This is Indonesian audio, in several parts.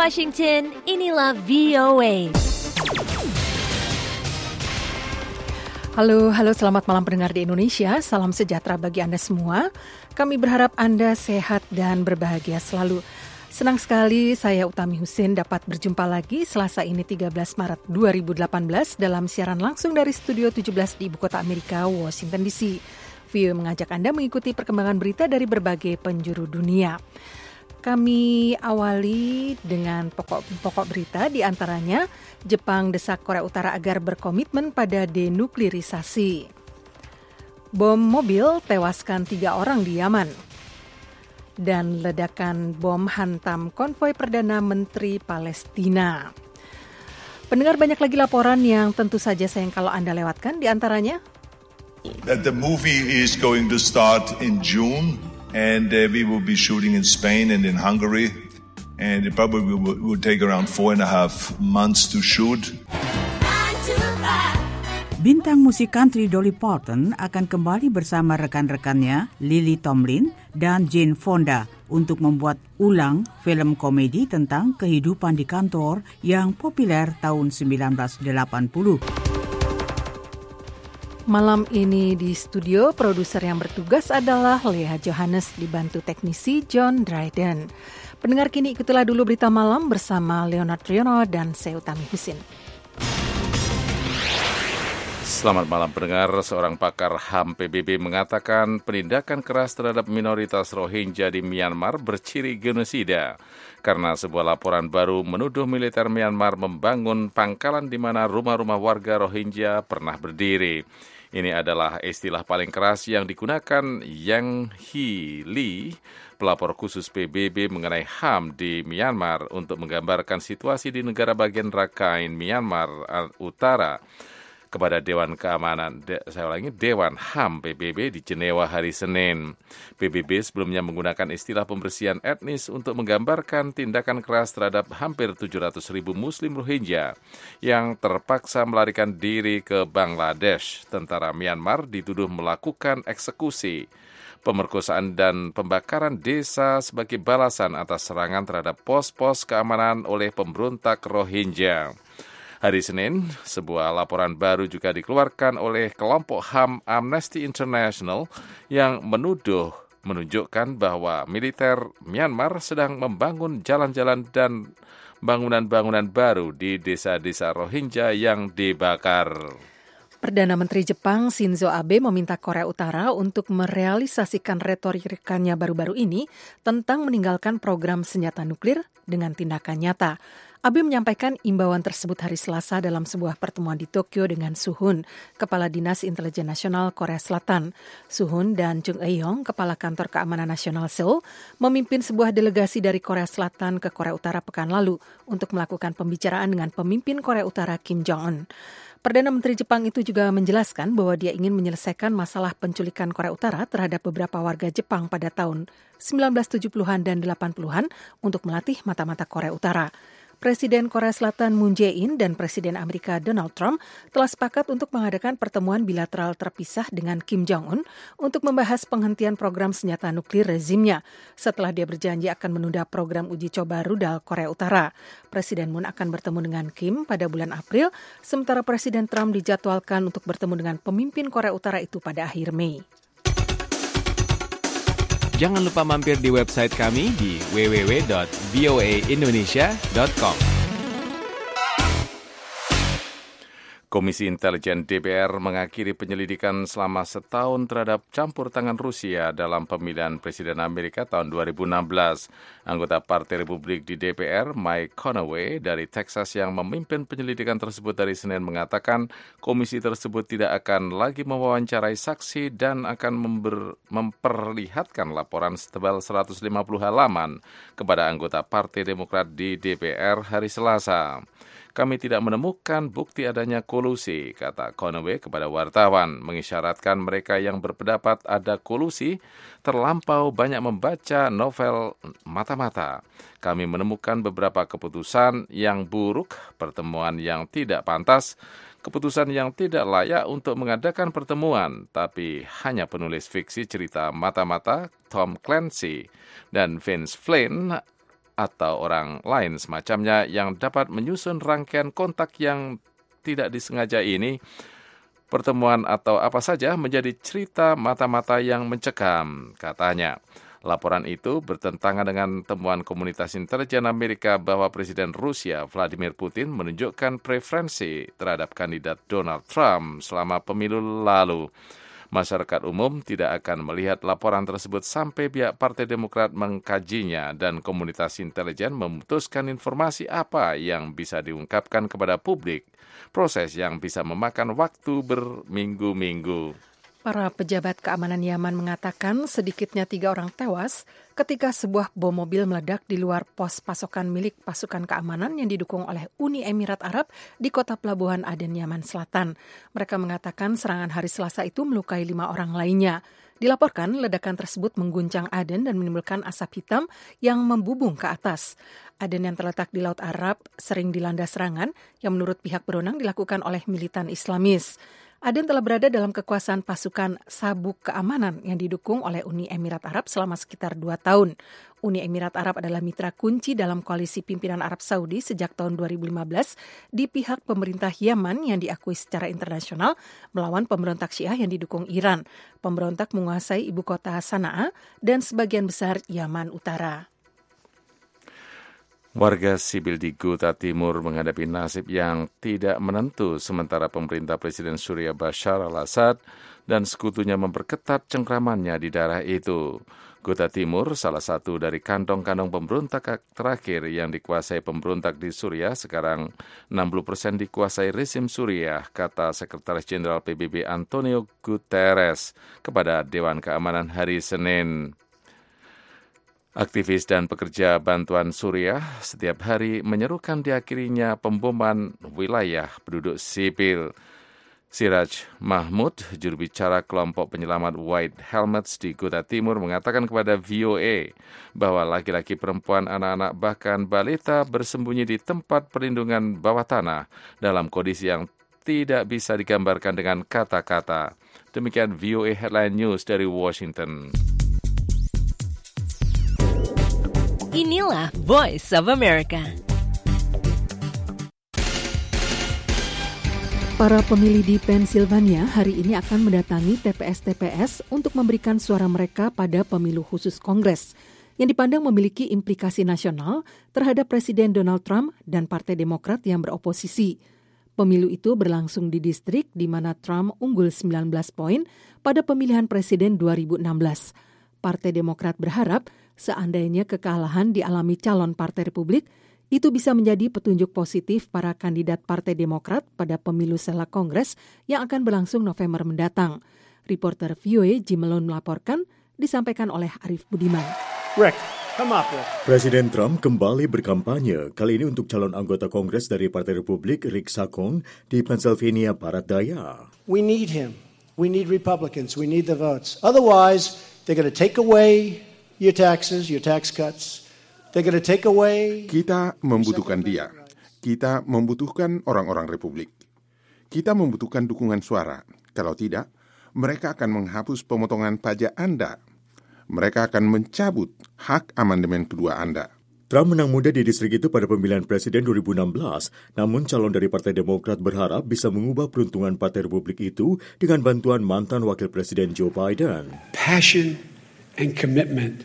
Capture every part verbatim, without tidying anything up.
Washington, inilah V O A. Halo, halo, selamat malam pendengar di Indonesia. Salam sejahtera bagi Anda semua. Kami berharap Anda sehat dan berbahagia selalu. Senang sekali saya Utami Husin dapat berjumpa lagi Selasa ini tiga belas Maret dua ribu delapan belas dalam siaran langsung dari Studio tujuh belas di Ibu Kota Amerika, Washington D C. V O A mengajak Anda mengikuti perkembangan berita dari berbagai penjuru dunia. Kami awali dengan pokok-pokok berita, di antaranya Jepang desak Korea Utara agar berkomitmen pada denuklirisasi. Bom mobil tewaskan tiga orang di Yaman. Dan ledakan bom hantam konvoi Perdana Menteri Palestina. Pendengar, banyak lagi laporan yang tentu saja sayang kalau Anda lewatkan, di antaranya that the movie is going to start in June. And uh, we will be shooting in Spain and in Hungary. And it probably will, will take around four and a half months to shoot. Bintang musik country Dolly Parton akan kembali bersama rekan-rekannya Lily Tomlin dan Jane Fonda untuk membuat ulang film komedi tentang kehidupan di kantor yang populer tahun sembilan belas delapan puluh. Malam ini di studio, produser yang bertugas adalah Leah Johannes, dibantu teknisi John Dryden. Pendengar, kini ikutilah dulu berita malam bersama Leonard Triono dan saya Utami Husin. Selamat malam pendengar, seorang pakar H A M P B B mengatakan penindakan keras terhadap minoritas Rohingya di Myanmar berciri genosida. Karena sebuah laporan baru menuduh militer Myanmar membangun pangkalan di mana rumah-rumah warga Rohingya pernah berdiri. Ini adalah istilah paling keras yang digunakan Yang Hee Lee, pelapor khusus P B B mengenai H A M di Myanmar untuk menggambarkan situasi di negara bagian Rakhine, Myanmar Utara kepada Dewan Keamanan, de, saya ulangi, Dewan H A M P B B di Jenewa hari Senin. P B B sebelumnya menggunakan istilah pembersihan etnis untuk menggambarkan tindakan keras terhadap hampir tujuh ratus ribu Muslim Rohingya yang terpaksa melarikan diri ke Bangladesh. Tentara Myanmar dituduh melakukan eksekusi, pemerkosaan dan pembakaran desa sebagai balasan atas serangan terhadap pos-pos keamanan oleh pemberontak Rohingya. Hari Senin, sebuah laporan baru juga dikeluarkan oleh kelompok H A M Amnesty International yang menuduh menunjukkan bahwa militer Myanmar sedang membangun jalan-jalan dan bangunan-bangunan baru di desa-desa Rohingya yang dibakar. Perdana Menteri Jepang Shinzo Abe meminta Korea Utara untuk merealisasikan retorikanya baru-baru ini tentang meninggalkan program senjata nuklir dengan tindakan nyata. Abe menyampaikan imbauan tersebut hari Selasa dalam sebuah pertemuan di Tokyo dengan Suhun, Kepala Dinas Intelijen Nasional Korea Selatan. Suhun dan Chung Eui-yong, Kepala Kantor Keamanan Nasional Seoul, memimpin sebuah delegasi dari Korea Selatan ke Korea Utara pekan lalu untuk melakukan pembicaraan dengan pemimpin Korea Utara Kim Jong-un. Perdana Menteri Jepang itu juga menjelaskan bahwa dia ingin menyelesaikan masalah penculikan Korea Utara terhadap beberapa warga Jepang pada tahun sembilan belas tujuh puluhan dan delapan puluhan untuk melatih mata-mata Korea Utara. Presiden Korea Selatan Moon Jae-in dan Presiden Amerika Donald Trump telah sepakat untuk mengadakan pertemuan bilateral terpisah dengan Kim Jong-un untuk membahas penghentian program senjata nuklir rezimnya setelah dia berjanji akan menunda program uji coba rudal Korea Utara. Presiden Moon akan bertemu dengan Kim pada bulan April, sementara Presiden Trump dijadwalkan untuk bertemu dengan pemimpin Korea Utara itu pada akhir Mei. Jangan lupa mampir di website kami di w w w dot v o a indonesia dot com. Komisi Intelijen D P R mengakhiri penyelidikan selama setahun terhadap campur tangan Rusia dalam pemilihan Presiden Amerika tahun dua ribu enam belas. Anggota Partai Republik di D P R, Mike Conaway dari Texas yang memimpin penyelidikan tersebut dari Senin mengatakan komisi tersebut tidak akan lagi mewawancarai saksi dan akan member, memperlihatkan laporan setebal seratus lima puluh halaman kepada anggota Partai Demokrat di D P R hari Selasa. Kami tidak menemukan bukti adanya kolusi, kata Conaway kepada wartawan, mengisyaratkan mereka yang berpendapat ada kolusi terlampau banyak membaca novel mata-mata. Kami menemukan beberapa keputusan yang buruk, pertemuan yang tidak pantas, keputusan yang tidak layak untuk mengadakan pertemuan, tapi hanya penulis fiksi cerita mata-mata Tom Clancy dan Vince Flynn atau orang lain semacamnya yang dapat menyusun rangkaian kontak yang tidak disengaja ini, pertemuan atau apa saja menjadi cerita mata-mata yang mencekam, katanya. Laporan itu bertentangan dengan temuan komunitas intelijen Amerika bahwa Presiden Rusia Vladimir Putin menunjukkan preferensi terhadap kandidat Donald Trump selama pemilu lalu. Masyarakat umum tidak akan melihat laporan tersebut sampai pihak Partai Demokrat mengkajinya dan komunitas intelijen memutuskan informasi apa yang bisa diungkapkan kepada publik. Proses yang bisa memakan waktu berminggu-minggu. Para pejabat keamanan Yaman mengatakan sedikitnya tiga orang tewas ketika sebuah bom mobil meledak di luar pos pasokan milik pasukan keamanan yang didukung oleh Uni Emirat Arab di kota pelabuhan Aden, Yaman Selatan. Mereka mengatakan serangan hari Selasa itu melukai lima orang lainnya. Dilaporkan ledakan tersebut mengguncang Aden dan menimbulkan asap hitam yang membubung ke atas. Aden yang terletak di Laut Arab sering dilanda serangan yang menurut pihak berwenang dilakukan oleh militan Islamis. Aden telah berada dalam kekuasaan pasukan sabuk keamanan yang didukung oleh Uni Emirat Arab selama sekitar dua tahun. Uni Emirat Arab adalah mitra kunci dalam koalisi pimpinan Arab Saudi sejak tahun dua ribu lima belas di pihak pemerintah Yaman yang diakui secara internasional melawan pemberontak Syiah yang didukung Iran. Pemberontak menguasai ibu kota Sanaa dan sebagian besar Yaman Utara. Warga sipil di Ghouta Timur menghadapi nasib yang tidak menentu sementara pemerintah Presiden Suriah Bashar al-Assad dan sekutunya memperketat cengkramannya di daerah itu. Ghouta Timur salah satu dari kantong-kantong pemberontak terakhir yang dikuasai pemberontak di Suriah, sekarang enam puluh persen dikuasai rezim Suriah, kata Sekretaris Jenderal P B B Antonio Guterres kepada Dewan Keamanan hari Senin. Aktivis dan pekerja bantuan Suriah setiap hari menyerukan diakhirinya pemboman wilayah penduduk sipil. Siraj Mahmud, juru bicara kelompok penyelamat White Helmets di Ghouta Timur, mengatakan kepada V O A bahwa laki-laki, perempuan, anak-anak, bahkan balita bersembunyi di tempat perlindungan bawah tanah dalam kondisi yang tidak bisa digambarkan dengan kata-kata. Demikian V O A Headline News dari Washington. Inilah Voice of America. Para pemilih di Pennsylvania hari ini akan mendatangi T P S-T P S untuk memberikan suara mereka pada pemilu khusus Kongres yang dipandang memiliki implikasi nasional terhadap Presiden Donald Trump dan Partai Demokrat yang beroposisi. Pemilu itu berlangsung di distrik di mana Trump unggul sembilan belas poin pada pemilihan presiden dua ribu enam belas. Partai Demokrat berharap seandainya kekalahan dialami calon Partai Republik, itu bisa menjadi petunjuk positif para kandidat Partai Demokrat pada pemilu sela Kongres yang akan berlangsung November mendatang. Reporter V O A Jim Malone melaporkan, disampaikan oleh Arif Budiman. Rick, come up, Rick. Presiden Trump kembali berkampanye, kali ini untuk calon anggota Kongres dari Partai Republik Rick Saccone di Pennsylvania Barat Daya. We need him. We need Republicans. We need the votes. Otherwise, they're going to take away your taxes, your tax cuts. They're going to take away. Kita membutuhkan dia. Kita membutuhkan orang-orang Republik. Kita membutuhkan dukungan suara. Kalau tidak, mereka akan menghapus pemotongan pajak Anda. Mereka akan mencabut hak amandemen kedua Anda. Trump menang muda di distrik itu pada pemilihan presiden dua ribu enam belas, namun calon dari Partai Demokrat berharap bisa mengubah peruntungan Partai Republik itu dengan bantuan mantan Wakil Presiden Joe Biden. Passion and commitment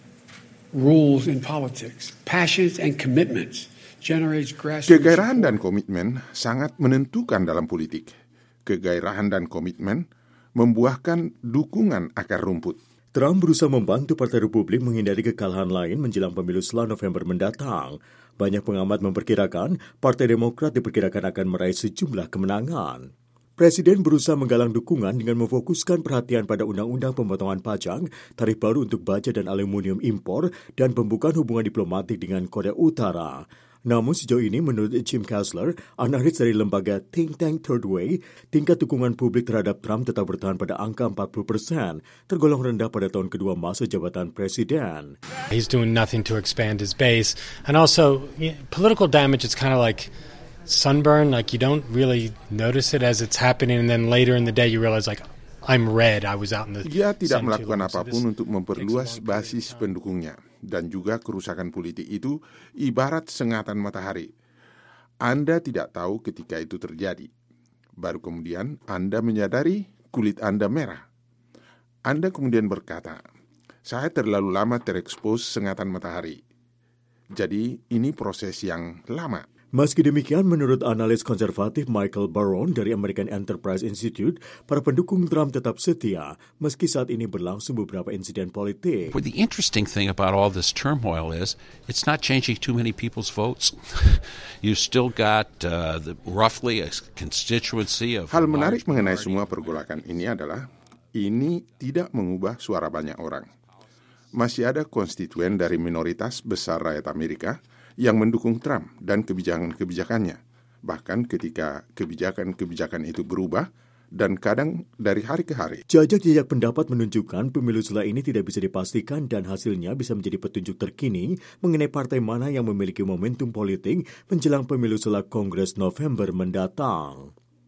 rules in politics. Passions and commitments generates grassroots. Kegairahan dan komitmen sangat menentukan dalam politik. Kegairahan dan komitmen membuahkan dukungan akar rumput. Trump berusaha membantu Partai Republik menghindari kekalahan lain menjelang pemilu setelah November mendatang. Banyak pengamat memperkirakan Partai Demokrat diperkirakan akan meraih sejumlah kemenangan. Presiden berusaha menggalang dukungan dengan memfokuskan perhatian pada undang-undang pemotongan pajak, tarif baru untuk baja dan aluminium impor, dan pembukaan hubungan diplomatik dengan Korea Utara. Namun sejauh ini menurut Jim Kessler, analis dari lembaga think tank Third Way, tingkat dukungan publik terhadap Trump tetap bertahan pada angka empat puluh persen, tergolong rendah pada tahun kedua masa jabatan presiden. He's doing nothing to expand his base, and also yeah, political damage is kind of like sunburn, like you don't really notice it as it's happening, and then later in the day you realize like I'm red, I was out in the Dia tidak sun melakukan too long. apapun So untuk memperluas basis pendukungnya. dan juga kerusakan politik itu ibarat sengatan matahari. Anda tidak tahu ketika itu terjadi. Baru kemudian Anda menyadari kulit Anda merah. Anda kemudian berkata, saya terlalu lama terekspos sengatan matahari. Jadi ini proses yang lama. Meski demikian, menurut analis konservatif Michael Barron dari American Enterprise Institute, para pendukung Trump tetap setia meski saat ini berlangsung beberapa insiden politik. Well, the interesting thing about all this turmoil is it's not changing too many people's votes. You still got uh, the, roughly a constituency of... Hal menarik mengenai semua pergolakan ini adalah ini tidak mengubah suara banyak orang. Masih ada konstituen dari minoritas besar rakyat Amerika yang mendukung Trump dan kebijakan-kebijakannya, bahkan ketika kebijakan-kebijakan itu berubah dan kadang dari hari ke hari. Jajak-jajak pendapat menunjukkan pemilu setelah ini tidak bisa dipastikan dan hasilnya bisa menjadi petunjuk terkini mengenai partai mana yang memiliki momentum politik menjelang pemilu setelah Kongres November mendatang.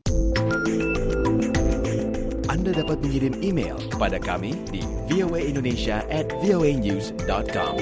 Anda dapat mengirim email kepada kami di voaindonesia at voanews dot com.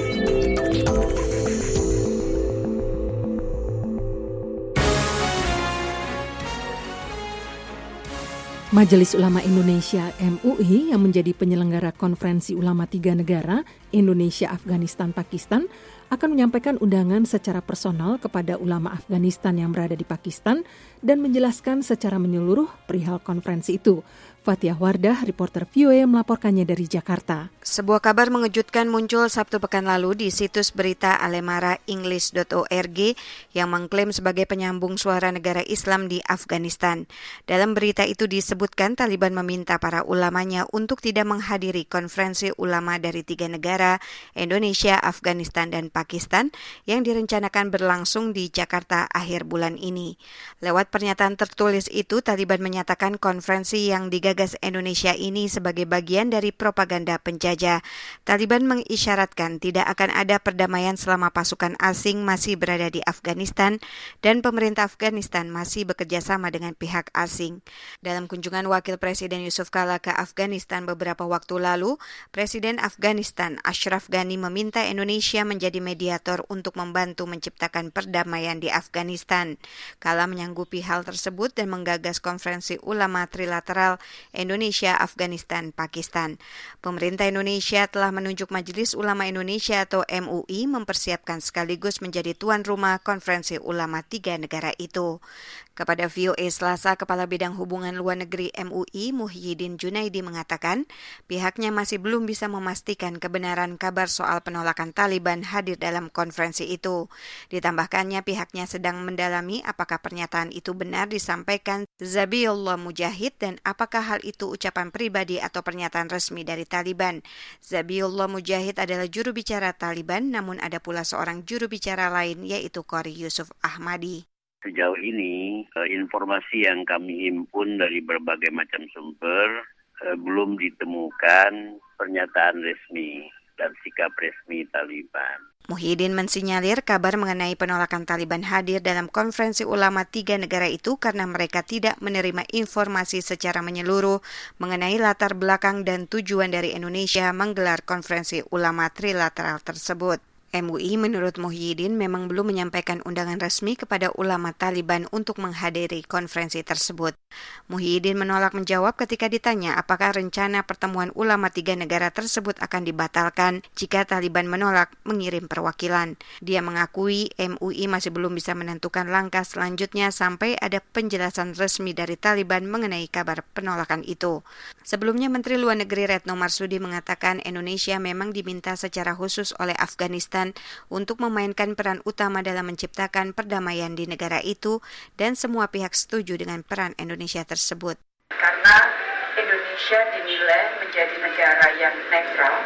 Majelis Ulama Indonesia M U I yang menjadi penyelenggara konferensi ulama tiga negara Indonesia, Afghanistan, Pakistan akan menyampaikan undangan secara personal kepada ulama Afghanistan yang berada di Pakistan dan menjelaskan secara menyeluruh perihal konferensi itu. Fathia Wardah, reporter V O A melaporkannya dari Jakarta. Sebuah kabar mengejutkan muncul Sabtu pekan lalu di situs berita alemara english dot org yang mengklaim sebagai penyambung suara negara Islam di Afghanistan. Dalam berita itu disebutkan Taliban meminta para ulamanya untuk tidak menghadiri konferensi ulama dari tiga negara, Indonesia, Afghanistan, dan Pakistan yang direncanakan berlangsung di Jakarta akhir bulan ini. Lewat pernyataan tertulis itu, Taliban menyatakan konferensi yang digagas Indonesia ini sebagai bagian dari propaganda penjajah. Taliban mengisyaratkan tidak akan ada perdamaian selama pasukan asing masih berada di Afghanistan dan pemerintah Afghanistan masih bekerja sama dengan pihak asing. Dalam kunjungan Wakil Presiden Yusuf Kala ke Afghanistan beberapa waktu lalu, Presiden Afghanistan Ashraf Ghani meminta Indonesia menjadi mediator untuk membantu menciptakan perdamaian di Afghanistan. Kala menyanggupi hal tersebut dan menggagas konferensi ulama trilateral Indonesia, Afghanistan, Pakistan. Pemerintah Indonesia telah menunjuk Majelis Ulama Indonesia atau M U I mempersiapkan sekaligus menjadi tuan rumah konferensi ulama tiga negara itu. Kepada V O A Selasa, Kepala Bidang Hubungan Luar Negeri M U I, Muhyiddin Junaidi mengatakan pihaknya masih belum bisa memastikan kebenaran kabar soal penolakan Taliban hadir dalam konferensi itu. Ditambahkannya pihaknya sedang mendalami apakah pernyataan itu benar disampaikan Zabiullah Mujahid dan apakah hal itu ucapan pribadi atau pernyataan resmi dari Taliban. Zabiullah Mujahid adalah juru bicara Taliban, namun ada pula seorang juru bicara lain yaitu Qori Yusuf Ahmadi. Sejauh ini, informasi yang kami himpun dari berbagai macam sumber eh, belum ditemukan pernyataan resmi dan sikap resmi Taliban. Muhyiddin mensinyalir kabar mengenai penolakan Taliban hadir dalam konferensi ulama tiga negara itu karena mereka tidak menerima informasi secara menyeluruh mengenai latar belakang dan tujuan dari Indonesia menggelar konferensi ulama trilateral tersebut. M U I menurut Muhyiddin memang belum menyampaikan undangan resmi kepada ulama Taliban untuk menghadiri konferensi tersebut. Muhyiddin menolak menjawab ketika ditanya apakah rencana pertemuan ulama tiga negara tersebut akan dibatalkan jika Taliban menolak mengirim perwakilan. Dia mengakui M U I masih belum bisa menentukan langkah selanjutnya sampai ada penjelasan resmi dari Taliban mengenai kabar penolakan itu. Sebelumnya Menteri Luar Negeri Retno Marsudi mengatakan Indonesia memang diminta secara khusus oleh Afghanistan untuk memainkan peran utama dalam menciptakan perdamaian di negara itu dan semua pihak setuju dengan peran Indonesia tersebut. Karena Indonesia dinilai menjadi negara yang netral,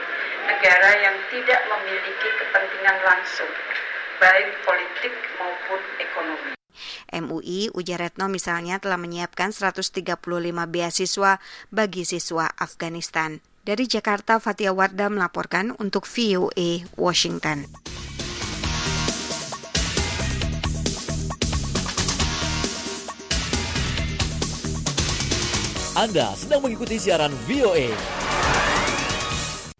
negara yang tidak memiliki kepentingan langsung, baik politik maupun ekonomi. M U I, ujar Retno misalnya telah menyiapkan seratus tiga puluh lima beasiswa bagi siswa Afghanistan. Dari Jakarta, Fathia Wardah melaporkan untuk V O A Washington. Anda sedang mengikuti siaran V O A.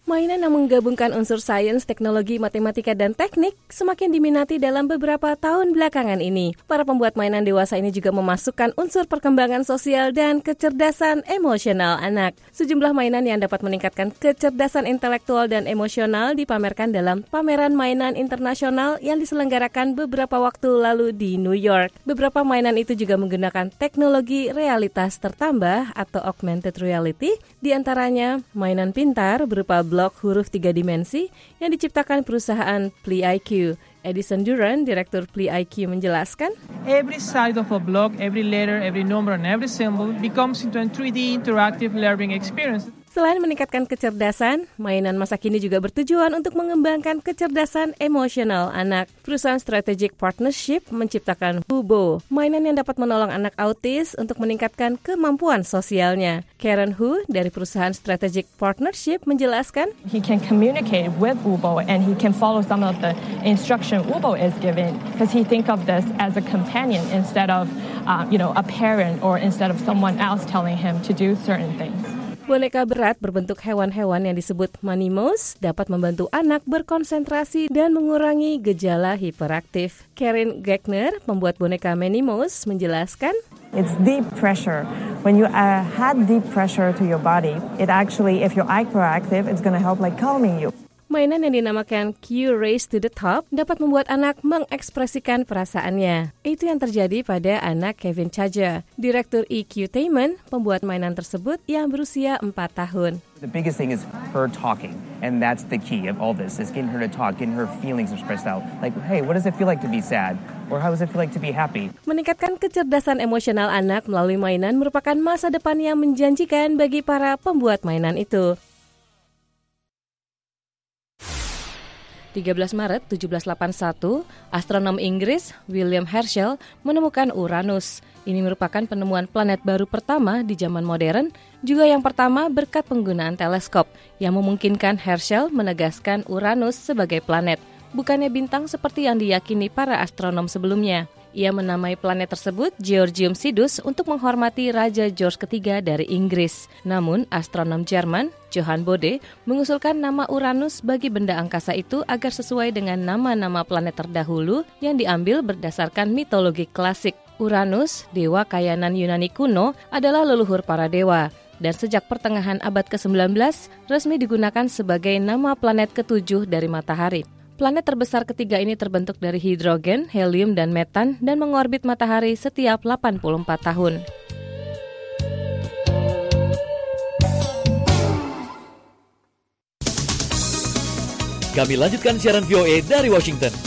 Mainan yang menggabungkan unsur sains, teknologi, matematika, dan teknik semakin diminati dalam beberapa tahun belakangan ini. Para pembuat mainan dewasa ini juga memasukkan unsur perkembangan sosial dan kecerdasan emosional anak. Sejumlah mainan yang dapat meningkatkan kecerdasan intelektual dan emosional dipamerkan dalam pameran mainan internasional yang diselenggarakan beberapa waktu lalu di New York. Beberapa mainan itu juga menggunakan teknologi realitas tertambah atau augmented reality, di antaranya mainan pintar berupa blok huruf tiga dimensi yang diciptakan perusahaan Play I Q. Edison Duran, Direktur Play I Q, menjelaskan, Every side of a block, every letter, every number, and every symbol becomes into a three D interactive learning experience. Selain meningkatkan kecerdasan, mainan masa kini juga bertujuan untuk mengembangkan kecerdasan emosional anak. Perusahaan Strategic Partnership menciptakan Hubo, mainan yang dapat menolong anak autis untuk meningkatkan kemampuan sosialnya. Karen Hu dari perusahaan Strategic Partnership menjelaskan, He can communicate with Hubo and he can follow some of the instruction Hubo is given because he think of this as a companion instead of, uh, you know, a parent or instead of someone else telling him to do certain things. Boneka berat berbentuk hewan-hewan yang disebut Manimos dapat membantu anak berkonsentrasi dan mengurangi gejala hiperaktif. Karen Gagner, pembuat boneka Manimos, menjelaskan, It's deep pressure. When you uh, had deep pressure to your body, it actually, if you're hyperactive, it's going to help like calming you. Mainan yang dinamakan Q Race to the Top dapat membuat anak mengekspresikan perasaannya. Itu yang terjadi pada anak Kevin Chaja, Direktur EQtainment, pembuat mainan tersebut yang berusia empat tahun. The biggest thing is her talking, and that's the key of all this, is getting her to talk, getting her feelings expressed out. Like, hey, what does it feel like to be sad? Or how does it feel like to be happy? Meningkatkan kecerdasan emosional anak melalui mainan merupakan masa depan yang menjanjikan bagi para pembuat mainan itu. tiga belas Maret tujuh belas delapan puluh satu, astronom Inggris William Herschel menemukan Uranus. Ini merupakan penemuan planet baru pertama di zaman modern, juga yang pertama berkat penggunaan teleskop, yang memungkinkan Herschel menegaskan Uranus sebagai planet, bukannya bintang seperti yang diyakini para astronom sebelumnya. Ia menamai planet tersebut Georgium Sidus untuk menghormati Raja George ketiga dari Inggris. Namun, astronom Jerman Johann Bode mengusulkan nama Uranus bagi benda angkasa itu agar sesuai dengan nama-nama planet terdahulu yang diambil berdasarkan mitologi klasik. Uranus, dewa kayanan Yunani kuno, adalah leluhur para dewa. Dan sejak pertengahan abad ke sembilan belas, resmi digunakan sebagai nama planet ketujuh dari matahari. Planet terbesar ketiga ini terbentuk dari hidrogen, helium, dan metan dan mengorbit matahari setiap delapan puluh empat tahun. Kami lanjutkan siaran V O A dari Washington.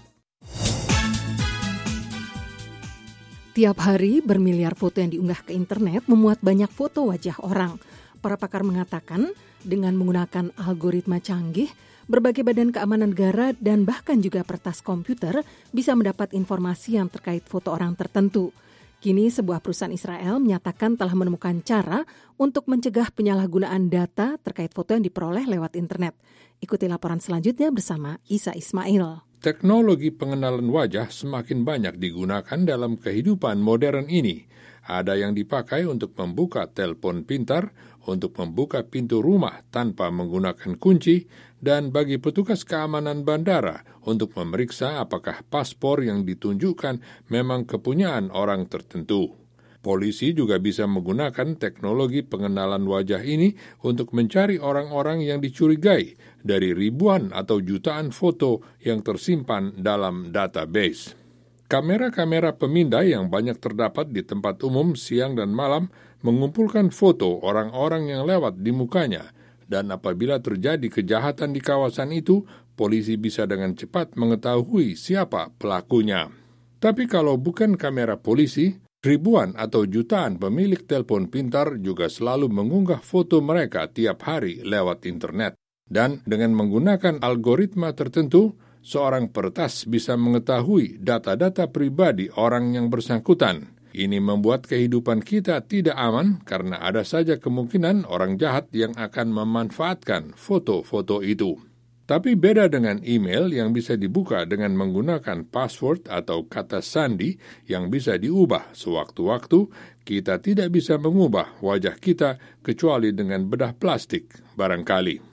Tiap hari bermiliar foto yang diunggah ke internet memuat banyak foto wajah orang. Para pakar mengatakan dengan menggunakan algoritma canggih, berbagai badan keamanan negara dan bahkan juga peretas komputer bisa mendapat informasi yang terkait foto orang tertentu. Kini sebuah perusahaan Israel menyatakan telah menemukan cara untuk mencegah penyalahgunaan data terkait foto yang diperoleh lewat internet. Ikuti laporan selanjutnya bersama Isa Ismail. Teknologi pengenalan wajah semakin banyak digunakan dalam kehidupan modern ini. Ada yang dipakai untuk membuka telepon pintar, untuk membuka pintu rumah tanpa menggunakan kunci, dan bagi petugas keamanan bandara untuk memeriksa apakah paspor yang ditunjukkan memang kepunyaan orang tertentu. Polisi juga bisa menggunakan teknologi pengenalan wajah ini untuk mencari orang-orang yang dicurigai dari ribuan atau jutaan foto yang tersimpan dalam database. Kamera-kamera pemindai yang banyak terdapat di tempat umum siang dan malam mengumpulkan foto orang-orang yang lewat di mukanya, dan apabila terjadi kejahatan di kawasan itu, polisi bisa dengan cepat mengetahui siapa pelakunya. Tapi kalau bukan kamera polisi, ribuan atau jutaan pemilik telepon pintar juga selalu mengunggah foto mereka tiap hari lewat internet. Dan dengan menggunakan algoritma tertentu, seorang peretas bisa mengetahui data-data pribadi orang yang bersangkutan. Ini membuat kehidupan kita tidak aman karena ada saja kemungkinan orang jahat yang akan memanfaatkan foto-foto itu. Tapi beda dengan email yang bisa dibuka dengan menggunakan password atau kata sandi yang bisa diubah sewaktu-waktu, kita tidak bisa mengubah wajah kita kecuali dengan bedah plastik, barangkali.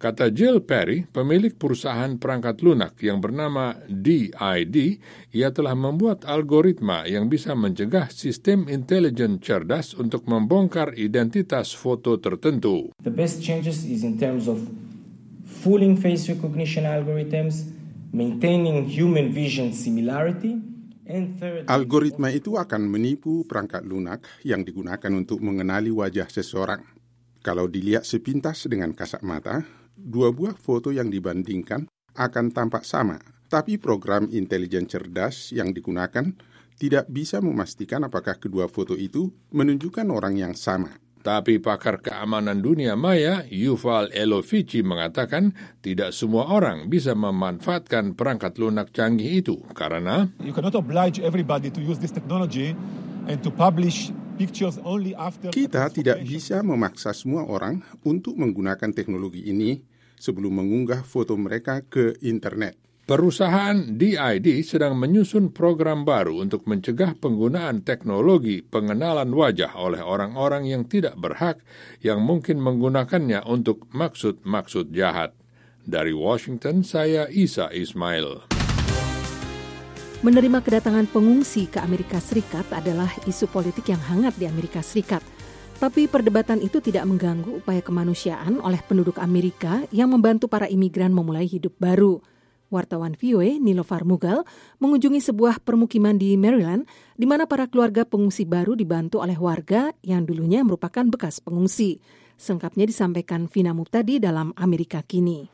Kata Jill Perry, pemilik perusahaan perangkat lunak yang bernama D I D, ia telah membuat algoritma yang bisa mencegah sistem intelijen cerdas untuk membongkar identitas foto tertentu. The best changes is in terms of fooling face recognition algorithms, maintaining human vision similarity, and third... Algoritma itu akan menipu perangkat lunak yang digunakan untuk mengenali wajah seseorang. Kalau dilihat sepintas dengan kasat mata, dua buah foto yang dibandingkan akan tampak sama, tapi program intelijen cerdas yang digunakan tidak bisa memastikan apakah kedua foto itu menunjukkan orang yang sama. Tapi pakar keamanan dunia maya, Yuval Elovici, mengatakan tidak semua orang bisa memanfaatkan perangkat lunak canggih itu karena you cannot oblige everybody to use this technology and to publish pictures only after. Kita tidak bisa memaksa semua orang untuk menggunakan teknologi ini sebelum mengunggah foto mereka ke internet. Perusahaan D I D sedang menyusun program baru untuk mencegah penggunaan teknologi pengenalan wajah oleh orang-orang yang tidak berhak yang mungkin menggunakannya untuk maksud-maksud jahat. Dari Washington, saya Isa Ismail. Menerima kedatangan pengungsi ke Amerika Serikat adalah isu politik yang hangat di Amerika Serikat. Tapi perdebatan itu tidak mengganggu upaya kemanusiaan oleh penduduk Amerika yang membantu para imigran memulai hidup baru. Wartawan V O A Niloufar Mughal mengunjungi sebuah permukiman di Maryland di mana para keluarga pengungsi baru dibantu oleh warga yang dulunya merupakan bekas pengungsi. Selengkapnya disampaikan Vina Muptadi dalam Amerika Kini.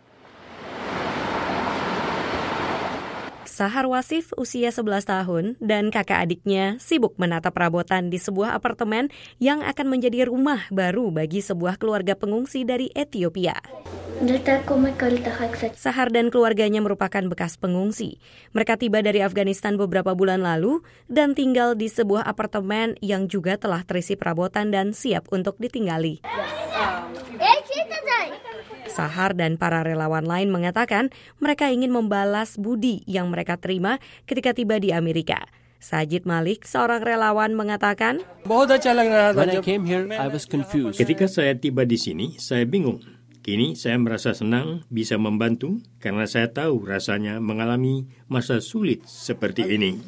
Sahar Wasif usia sebelas tahun dan kakak adiknya sibuk menata perabotan di sebuah apartemen yang akan menjadi rumah baru bagi sebuah keluarga pengungsi dari Ethiopia. Sahar dan keluarganya merupakan bekas pengungsi. Mereka tiba dari Afghanistan beberapa bulan lalu dan tinggal di sebuah apartemen yang juga telah terisi perabotan dan siap untuk ditinggali. Sahar dan para relawan lain mengatakan mereka ingin membalas budi yang mereka terima ketika tiba di Amerika. Sajid Malik, seorang relawan, mengatakan, When I came here, I was confused. Ketika saya tiba di sini, saya bingung. Kini saya merasa senang bisa membantu karena saya tahu rasanya mengalami masa sulit seperti ini.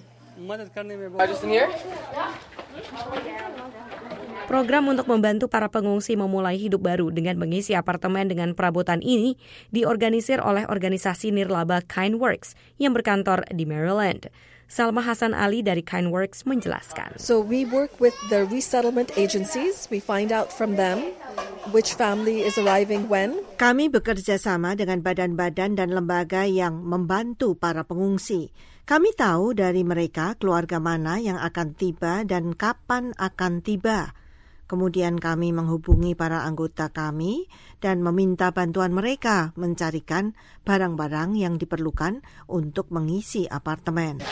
Program untuk membantu para pengungsi memulai hidup baru dengan mengisi apartemen dengan perabotan ini diorganisir oleh organisasi nirlaba KindWorks yang berkantor di Maryland. Salma Hasan Ali dari KindWorks menjelaskan. So we work with the resettlement agencies. We find out from them which family is arriving when. Kami bekerja sama dengan badan-badan dan lembaga yang membantu para pengungsi. Kami tahu dari mereka keluarga mana yang akan tiba dan kapan akan tiba. Kemudian kami menghubungi para anggota kami dan meminta bantuan mereka mencarikan barang-barang yang diperlukan untuk mengisi apartemen.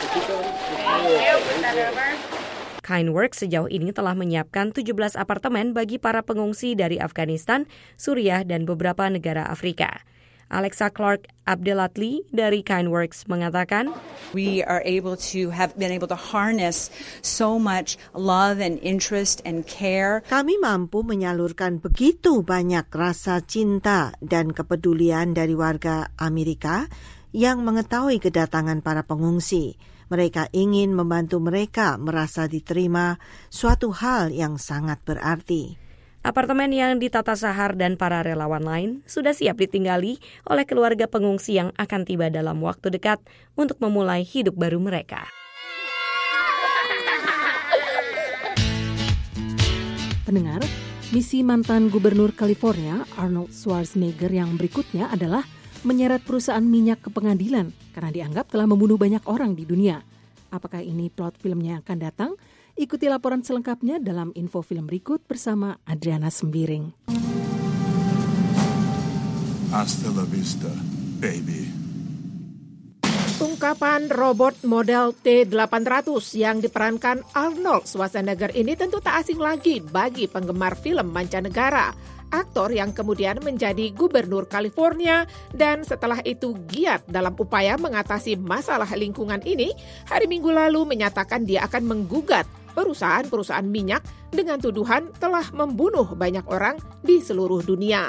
KindWorks sejauh ini telah menyiapkan tujuh belas apartemen bagi para pengungsi dari Afghanistan, Suriah, dan beberapa negara Afrika. Alexa Clark Abdelatli dari KindWorks mengatakan, We are able to have been able to harness so much love and interest and care. Kami mampu menyalurkan begitu banyak rasa cinta dan kepedulian dari warga Amerika yang mengetahui kedatangan para pengungsi. Mereka ingin membantu mereka merasa diterima, suatu hal yang sangat berarti. Apartemen yang ditata Sahar dan para relawan lain sudah siap ditinggali oleh keluarga pengungsi yang akan tiba dalam waktu dekat untuk memulai hidup baru mereka. Pendengar, misi mantan Gubernur California Arnold Schwarzenegger yang berikutnya adalah menyeret perusahaan minyak ke pengadilan karena dianggap telah membunuh banyak orang di dunia. Apakah ini plot filmnya yang akan datang? Ikuti laporan selengkapnya dalam info film berikut bersama Adriana Sembiring. Hasta la vista, baby. Ungkapan robot model T delapan ratus yang diperankan Arnold Schwarzenegger ini tentu tak asing lagi bagi penggemar film mancanegara. Aktor yang kemudian menjadi gubernur California dan setelah itu giat dalam upaya mengatasi masalah lingkungan ini, hari Minggu lalu menyatakan dia akan menggugat perusahaan-perusahaan minyak dengan tuduhan telah membunuh banyak orang di seluruh dunia.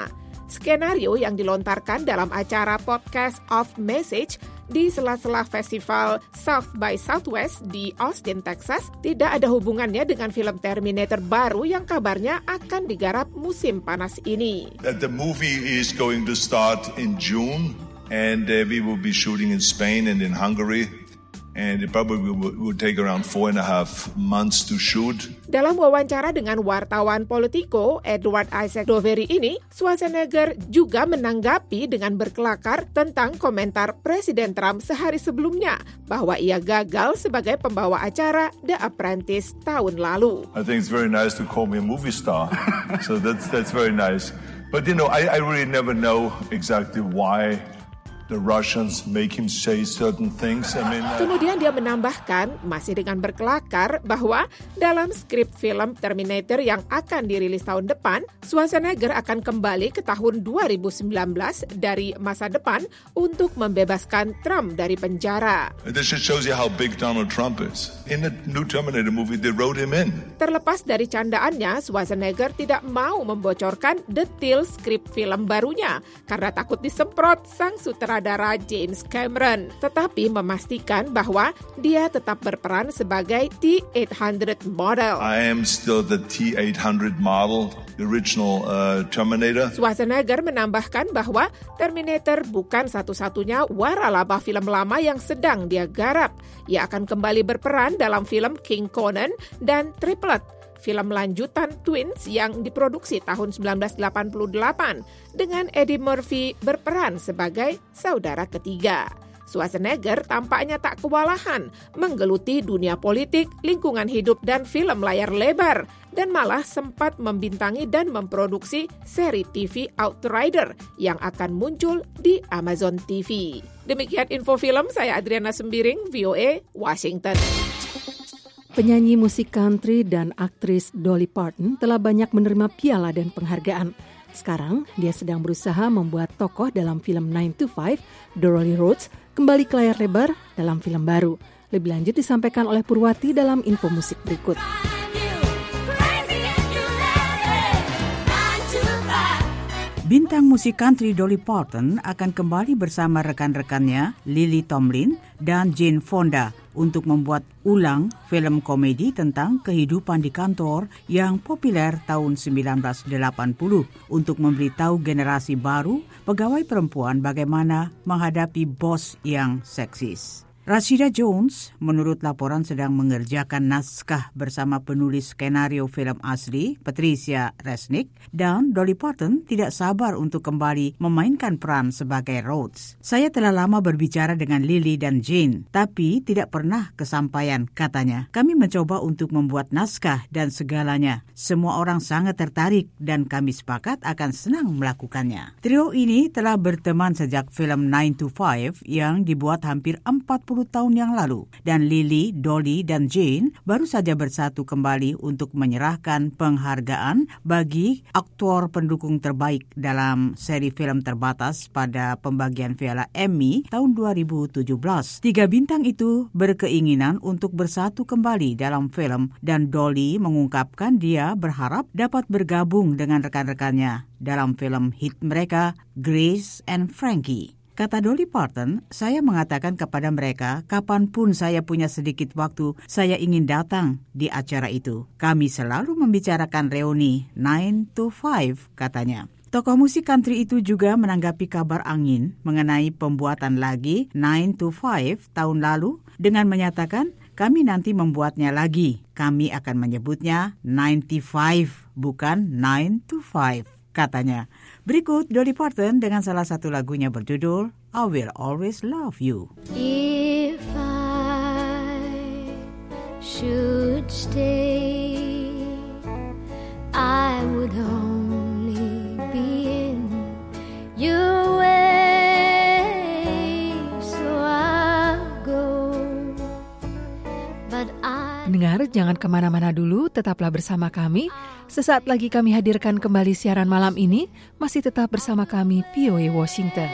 Skenario yang dilontarkan dalam acara Podcast of Message di sela-sela festival South by Southwest di Austin, Texas, tidak ada hubungannya dengan film Terminator baru yang kabarnya akan digarap musim panas ini. The movie is going to start in June, and uh, we will be shooting in Spain and in Hungary. And it probably will, will take around four and a half months to shoot. Dalam wawancara dengan wartawan Politico, Edward Isaac Doveri ini, Schwarzenegger juga menanggapi dengan berkelakar tentang komentar Presiden Trump sehari sebelumnya bahwa ia gagal sebagai pembawa acara The Apprentice tahun lalu. I think it's very nice to call me a movie star, so that's that's very nice. But you know, I, I really never know exactly why the Russians make him say certain things. I mean, uh... Kemudian dia menambahkan, masih dengan berkelakar, bahwa dalam skrip film Terminator yang akan dirilis tahun depan, Schwarzenegger akan kembali ke tahun dua ribu sembilan belas dari masa depan untuk membebaskan Trump dari penjara. This just shows you how big Donald Trump is. In the new Terminator movie, they wrote him in. Terlepas dari candaannya, Schwarzenegger tidak mau membocorkan detail skrip film barunya karena takut disemprot sang sutradara Sutradara James Cameron, tetapi memastikan bahwa dia tetap berperan sebagai T eight hundred model. I am still the T eight hundred model, the original uh, Terminator. Schwarzenegger menambahkan bahwa Terminator bukan satu-satunya waralaba film lama yang sedang dia garap. Ia akan kembali berperan dalam film King Conan dan Triplet, film lanjutan Twins yang diproduksi tahun sembilan belas delapan puluh delapan dengan Eddie Murphy berperan sebagai saudara ketiga. Schwarzenegger tampaknya tak kewalahan menggeluti dunia politik, lingkungan hidup, dan film layar lebar, dan malah sempat membintangi dan memproduksi seri T V Outrider yang akan muncul di Amazon T V. Demikian info film, saya Adriana Sembiring, V O A, Washington. Penyanyi musik country dan aktris Dolly Parton telah banyak menerima piala dan penghargaan. Sekarang, dia sedang berusaha membuat tokoh dalam film nine to five, Dorothy Roads, kembali ke layar lebar dalam film baru. Lebih lanjut disampaikan oleh Purwati dalam info musik berikut. Bintang musik country Dolly Parton akan kembali bersama rekan-rekannya Lily Tomlin dan Jane Fonda untuk membuat ulang film komedi tentang kehidupan di kantor yang populer tahun sembilan belas delapan puluh untuk memberitahu generasi baru pegawai perempuan bagaimana menghadapi bos yang seksis. Rashida Jones, menurut laporan, sedang mengerjakan naskah bersama penulis skenario film asli, Patricia Resnick, dan Dolly Parton tidak sabar untuk kembali memainkan peran sebagai Rhodes. Saya telah lama berbicara dengan Lily dan Jane, tapi tidak pernah kesampaian, katanya. Kami mencoba untuk membuat naskah dan segalanya. Semua orang sangat tertarik dan kami sepakat akan senang melakukannya. Trio ini telah berteman sejak film nine to five yang dibuat hampir empat puluh tahun yang lalu, dan Lily, Dolly, dan Jane baru saja bersatu kembali untuk menyerahkan penghargaan bagi aktor pendukung terbaik dalam seri film terbatas pada pembagian piala Emmy tahun dua ribu tujuh belas. Tiga bintang itu berkeinginan untuk bersatu kembali dalam film, dan Dolly mengungkapkan dia berharap dapat bergabung dengan rekan-rekannya dalam film hit mereka, Grace and Frankie. Kata Dolly Parton, saya mengatakan kepada mereka, kapanpun saya punya sedikit waktu, saya ingin datang di acara itu. Kami selalu membicarakan reuni nine to five, katanya. Tokoh musik country itu juga menanggapi kabar angin mengenai pembuatan lagi nine to five tahun lalu dengan menyatakan, kami nanti membuatnya lagi. Kami akan menyebutnya ninety-five, bukan nine to five, katanya. Berikut Dolly Parton dengan salah satu lagunya berjudul I Will Always Love You. If I should stay, I would only be in your way, so I'll go. But I... Dengar, jangan kemana-mana dulu, tetaplah bersama kami. Sesaat lagi kami hadirkan kembali siaran malam ini, masih tetap bersama kami V O A Washington.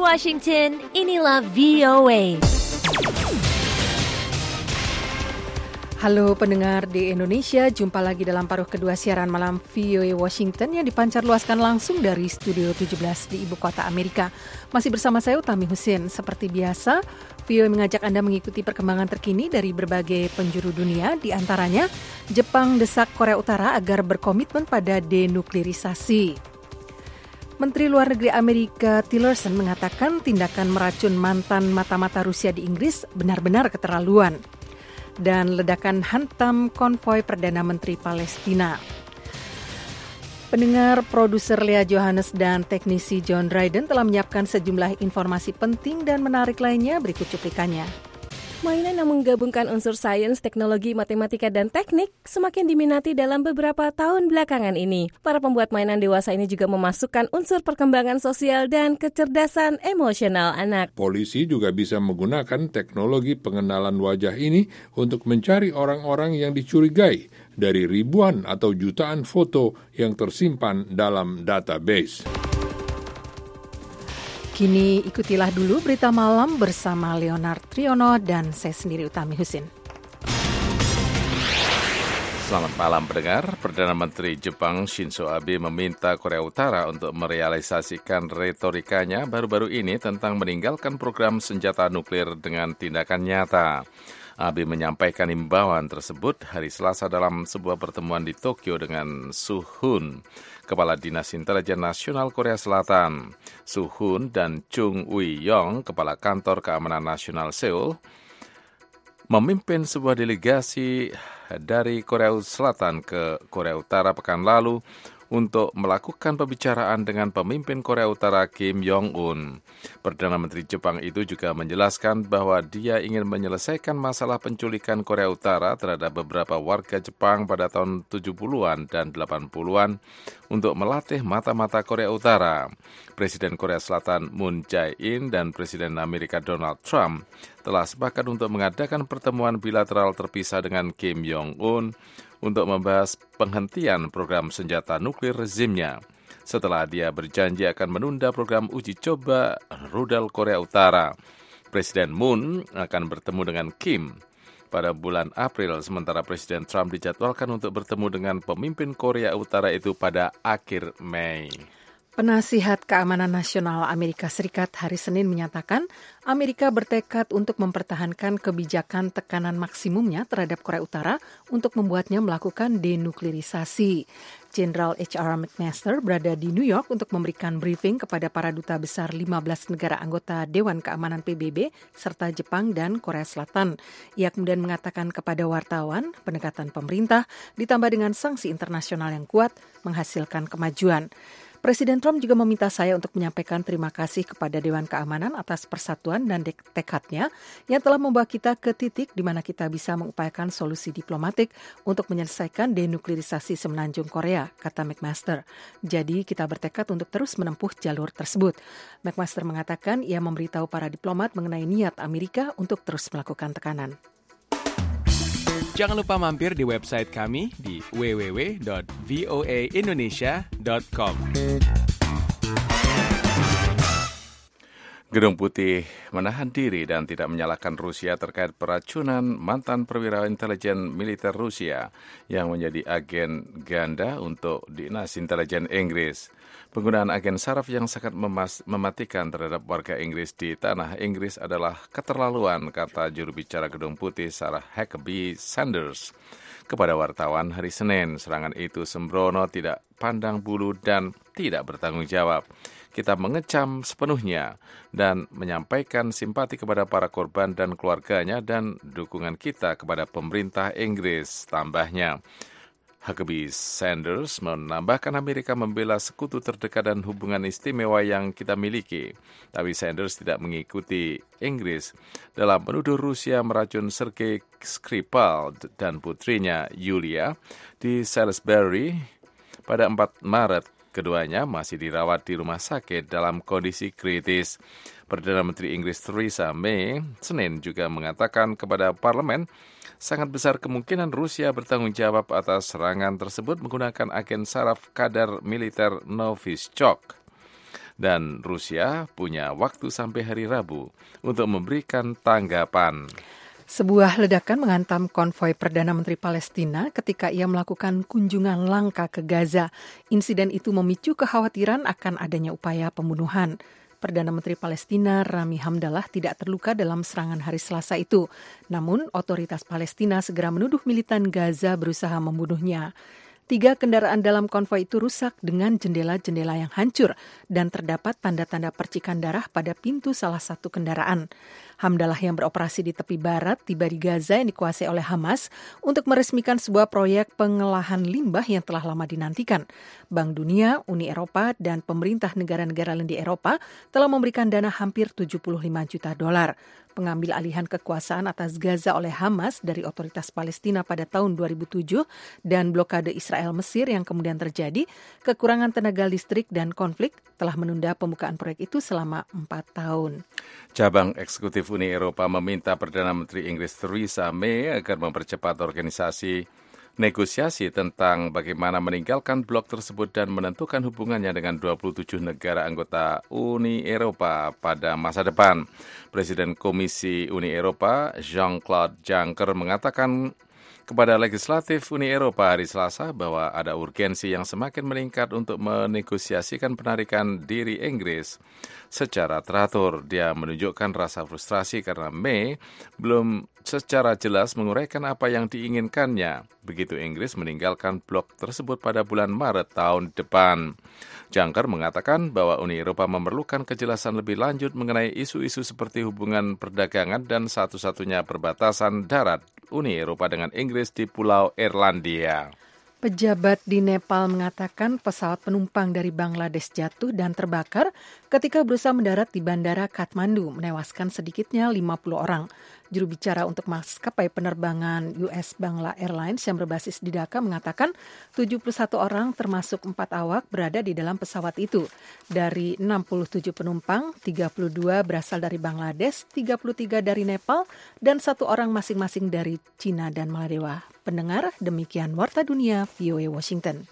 Washington, inilah V O A. Halo pendengar di Indonesia, jumpa lagi dalam paruh kedua siaran malam V O A Washington yang dipancar luaskan langsung dari Studio tujuh belas di Ibu Kota Amerika. Masih bersama saya Utami Husin. Seperti biasa, V O A mengajak Anda mengikuti perkembangan terkini dari berbagai penjuru dunia, di antaranya Jepang desak Korea Utara agar berkomitmen pada denuklirisasi. Menteri Luar Negeri Amerika Tillerson mengatakan tindakan meracun mantan mata-mata Rusia di Inggris benar-benar keterlaluan. Dan ledakan hantam konvoi Perdana Menteri Palestina. Pendengar, produser Lea Johannes dan teknisi John Dryden telah menyiapkan sejumlah informasi penting dan menarik lainnya, berikut cuplikannya. Mainan yang menggabungkan unsur sains, teknologi, matematika, dan teknik semakin diminati dalam beberapa tahun belakangan ini. Para pembuat mainan dewasa ini juga memasukkan unsur perkembangan sosial dan kecerdasan emosional anak. Polisi juga bisa menggunakan teknologi pengenalan wajah ini untuk mencari orang-orang yang dicurigai dari ribuan atau jutaan foto yang tersimpan dalam database. Kini ikutilah dulu berita malam bersama Leonard Triono dan saya sendiri Utami Husin. Selamat malam pendengar. Perdana Menteri Jepang Shinzo Abe meminta Korea Utara untuk merealisasikan retorikanya baru-baru ini tentang meninggalkan program senjata nuklir dengan tindakan nyata. Abe menyampaikan imbauan tersebut hari Selasa dalam sebuah pertemuan di Tokyo dengan Suh Hoon, Kepala Dinas Intelijen Nasional Korea Selatan. Suh Hoon dan Chung Ui-yong, Kepala Kantor Keamanan Nasional Seoul, memimpin sebuah delegasi dari Korea Selatan ke Korea Utara pekan lalu untuk melakukan pembicaraan dengan pemimpin Korea Utara Kim Jong-un. Perdana Menteri Jepang itu juga menjelaskan bahwa dia ingin menyelesaikan masalah penculikan Korea Utara terhadap beberapa warga Jepang pada tahun tujuh puluhan dan delapan puluhan untuk melatih mata-mata Korea Utara. Presiden Korea Selatan Moon Jae-in dan Presiden Amerika Donald Trump telah sepakat untuk mengadakan pertemuan bilateral terpisah dengan Kim Jong-un untuk membahas penghentian program senjata nuklir rezimnya setelah dia berjanji akan menunda program uji coba rudal Korea Utara. Presiden Moon akan bertemu dengan Kim pada bulan April, sementara Presiden Trump dijadwalkan untuk bertemu dengan pemimpin Korea Utara itu pada akhir Mei. Penasihat Keamanan Nasional Amerika Serikat hari Senin menyatakan Amerika bertekad untuk mempertahankan kebijakan tekanan maksimumnya terhadap Korea Utara untuk membuatnya melakukan denuklirisasi. Jenderal H R McMaster berada di New York untuk memberikan briefing kepada para duta besar lima belas negara anggota Dewan Keamanan P B B serta Jepang dan Korea Selatan. Ia kemudian mengatakan kepada wartawan, pendekatan pemerintah ditambah dengan sanksi internasional yang kuat menghasilkan kemajuan. Presiden Trump juga meminta saya untuk menyampaikan terima kasih kepada Dewan Keamanan atas persatuan dan tekadnya yang telah membawa kita ke titik di mana kita bisa mengupayakan solusi diplomatik untuk menyelesaikan denuklirisasi semenanjung Korea, kata McMaster. Jadi kita bertekad untuk terus menempuh jalur tersebut. McMaster mengatakan ia memberitahu para diplomat mengenai niat Amerika untuk terus melakukan tekanan. Jangan lupa mampir di website kami di w w w dot v o a indonesia dot com. Gedung Putih menahan diri dan tidak menyalahkan Rusia terkait peracunan mantan perwira intelijen militer Rusia yang menjadi agen ganda untuk Dinas Intelijen Inggris. Penggunaan agen saraf yang sangat memas- mematikan terhadap warga Inggris di tanah Inggris adalah keterlaluan, kata juru bicara Gedung Putih Sarah Huckabee Sanders kepada wartawan hari Senin. Serangan itu sembrono, tidak pandang bulu, dan tidak bertanggung jawab. Kita mengecam sepenuhnya dan menyampaikan simpati kepada para korban dan keluarganya dan dukungan kita kepada pemerintah Inggris, tambahnya. Huckabee Sanders menambahkan Amerika membela sekutu terdekat dan hubungan istimewa yang kita miliki. Tapi Sanders tidak mengikuti Inggris dalam menuduh Rusia meracun Sergei Skripal dan putrinya Yulia di Salisbury pada empat Maret. Keduanya masih dirawat di rumah sakit dalam kondisi kritis. Perdana Menteri Inggris Theresa May Senin juga mengatakan kepada parlemen sangat besar kemungkinan Rusia bertanggung jawab atas serangan tersebut menggunakan agen saraf kadar militer Novichok. dan Rusia punya waktu sampai hari Rabu untuk memberikan tanggapan. Sebuah ledakan menghantam konvoi Perdana Menteri Palestina ketika ia melakukan kunjungan langka ke Gaza. Insiden itu memicu kekhawatiran akan adanya upaya pembunuhan. Perdana Menteri Palestina Rami Hamdallah tidak terluka dalam serangan hari Selasa itu. Namun, otoritas Palestina segera menuduh militan Gaza berusaha membunuhnya. Tiga kendaraan dalam konvoi itu rusak dengan jendela-jendela yang hancur dan terdapat tanda-tanda percikan darah pada pintu salah satu kendaraan. Hamdallah yang beroperasi di tepi barat tiba di Gaza yang dikuasai oleh Hamas untuk meresmikan sebuah proyek pengolahan limbah yang telah lama dinantikan. Bank Dunia, Uni Eropa, dan pemerintah negara-negara lain di Eropa telah memberikan dana hampir tujuh puluh lima juta dolar. Pengambil alihan kekuasaan atas Gaza oleh Hamas dari otoritas Palestina pada tahun dua ribu tujuh dan blokade Israel Mesir yang kemudian terjadi, kekurangan tenaga listrik dan konflik telah menunda pembukaan proyek itu selama empat tahun. Cabang Eksekutif Uni Eropa meminta Perdana Menteri Inggris Theresa May agar mempercepat organisasi negosiasi tentang bagaimana meninggalkan blok tersebut dan menentukan hubungannya dengan dua puluh tujuh negara anggota Uni Eropa pada masa depan. Presiden Komisi Uni Eropa Jean-Claude Juncker mengatakan kepada legislatif Uni Eropa hari Selasa bahwa ada urgensi yang semakin meningkat untuk menegosiasikan penarikan diri Inggris secara teratur. Dia menunjukkan rasa frustrasi karena May belum secara jelas menguraikan apa yang diinginkannya begitu Inggris meninggalkan blok tersebut pada bulan Maret tahun depan. Juncker mengatakan bahwa Uni Eropa memerlukan kejelasan lebih lanjut mengenai isu-isu seperti hubungan perdagangan dan satu-satunya perbatasan darat Uni Eropa dengan Inggris di Pulau Irlandia. Pejabat di Nepal mengatakan pesawat penumpang dari Bangladesh jatuh dan terbakar ketika berusaha mendarat di Bandara Kathmandu, menewaskan sedikitnya lima puluh orang. Juru bicara untuk maskapai penerbangan U S Bangla Airlines yang berbasis di Dhaka mengatakan tujuh puluh satu orang termasuk empat awak berada di dalam pesawat itu. Dari enam puluh tujuh penumpang, tiga puluh dua berasal dari Bangladesh, tiga puluh tiga dari Nepal, dan satu orang masing-masing dari Cina dan Maladewa. Pendengar, demikian Warta Dunia V O A Washington.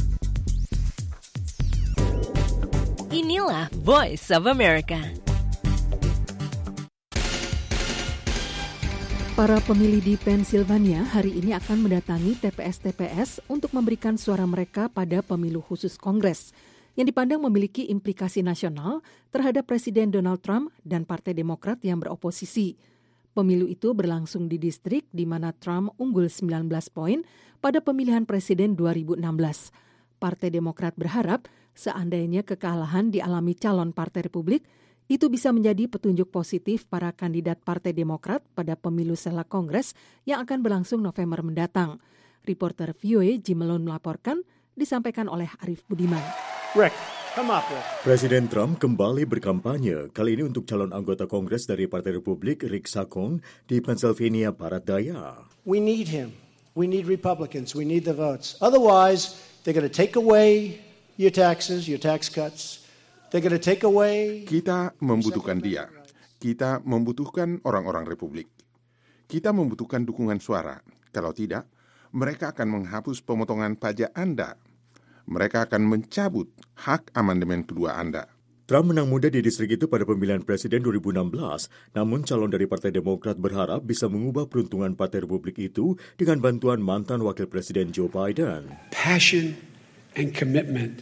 Inilah Voice of America. Para pemilih di Pennsylvania hari ini akan mendatangi T P S-T P S untuk memberikan suara mereka pada pemilu khusus Kongres yang dipandang memiliki implikasi nasional terhadap Presiden Donald Trump dan Partai Demokrat yang beroposisi. Pemilu itu berlangsung di distrik di mana Trump unggul sembilan belas poin pada pemilihan presiden dua ribu enam belas. Partai Demokrat berharap seandainya kekalahan dialami calon Partai Republik, itu bisa menjadi petunjuk positif para kandidat Partai Demokrat pada pemilu sela Kongres yang akan berlangsung November mendatang. Reporter V O A Jim Malone melaporkan, disampaikan oleh Arif Budiman. Rick, come up, Rick. Presiden Trump kembali berkampanye, kali ini untuk calon anggota Kongres dari Partai Republik Rick Saccone di Pennsylvania Barat Daya. We need him. We need Republicans. We need the votes. Otherwise, they're going to take away your taxes, your tax cuts. They're going to take away. Kita membutuhkan dia. Kita membutuhkan orang-orang Republik. Kita membutuhkan dukungan suara. Kalau tidak, mereka akan menghapus pemotongan pajak Anda. Mereka akan mencabut hak amandemen kedua Anda. Trump menang muda di distrik itu pada pemilihan presiden dua ribu enam belas, namun calon dari Partai Demokrat berharap bisa mengubah peruntungan Partai Republik itu dengan bantuan mantan Wakil Presiden Joe Biden. Passion and commitment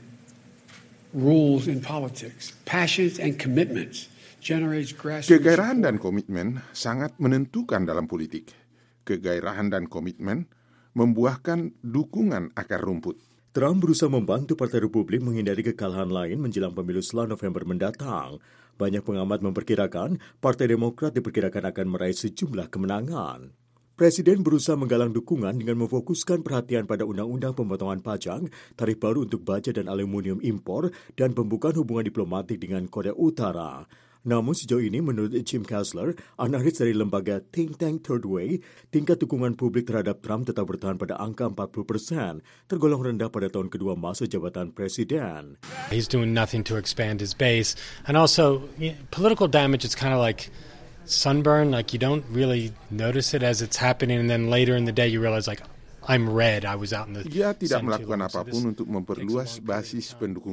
rules in politics. Passion and commitments generates grassroots. Kegairahan dan komitmen sangat menentukan dalam politik. Kegairahan dan komitmen membuahkan dukungan akar rumput. Trump berusaha membantu Partai Republik menghindari kekalahan lain menjelang pemilu setelah November mendatang. Banyak pengamat memperkirakan Partai Demokrat diperkirakan akan meraih sejumlah kemenangan. Presiden berusaha menggalang dukungan dengan memfokuskan perhatian pada undang-undang pemotongan pajak, tarif baru untuk baja dan aluminium impor, dan pembukaan hubungan diplomatik dengan Korea Utara. Namun sejauh ini menurut Jim Kessler, analis dari lembaga think tank Third Way, tingkat dukungan publik terhadap Trump tetap bertahan pada angka empat puluh persen, tergolong rendah pada tahun kedua masa jabatan presiden. He's doing nothing to expand his base, and also you know, political damage is kind of like sunburn, like you don't really notice it as it's happening, and then later in the day you realize like I'm red, I was out in the Dia tidak melakukan apapun untuk memperluas basis pendukungnya.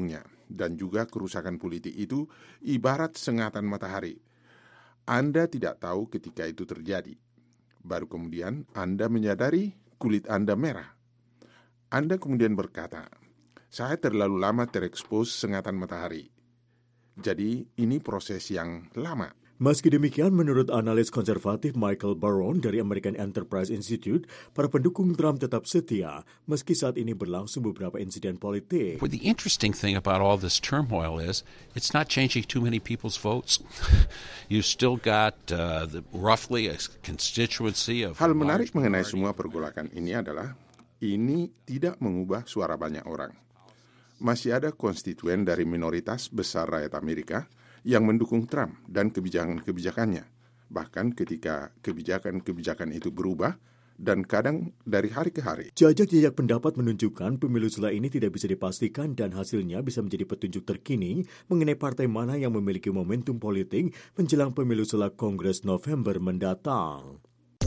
dan juga kerusakan politik itu ibarat sengatan matahari. Anda tidak tahu ketika itu terjadi. Baru kemudian Anda menyadari kulit Anda merah. Anda kemudian berkata, saya terlalu lama terekspos sengatan matahari. Jadi ini proses yang lama. Meski demikian, menurut analis konservatif Michael Barron dari American Enterprise Institute, para pendukung Trump tetap setia meski saat ini berlangsung beberapa insiden politik. Well, the interesting thing about all this turmoil is it's not changing too many people's votes. You still got uh, the, roughly a constituency of... Hal menarik mengenai semua pergolakan ini adalah ini tidak mengubah suara banyak orang. Masih ada konstituen dari minoritas besar rakyat Amerika yang mendukung Trump dan kebijakan-kebijakannya, bahkan ketika kebijakan-kebijakan itu berubah dan kadang dari hari ke hari. Jajak-jajak pendapat menunjukkan pemilu setelah ini tidak bisa dipastikan dan hasilnya bisa menjadi petunjuk terkini mengenai partai mana yang memiliki momentum politik menjelang pemilu setelah Kongres November mendatang.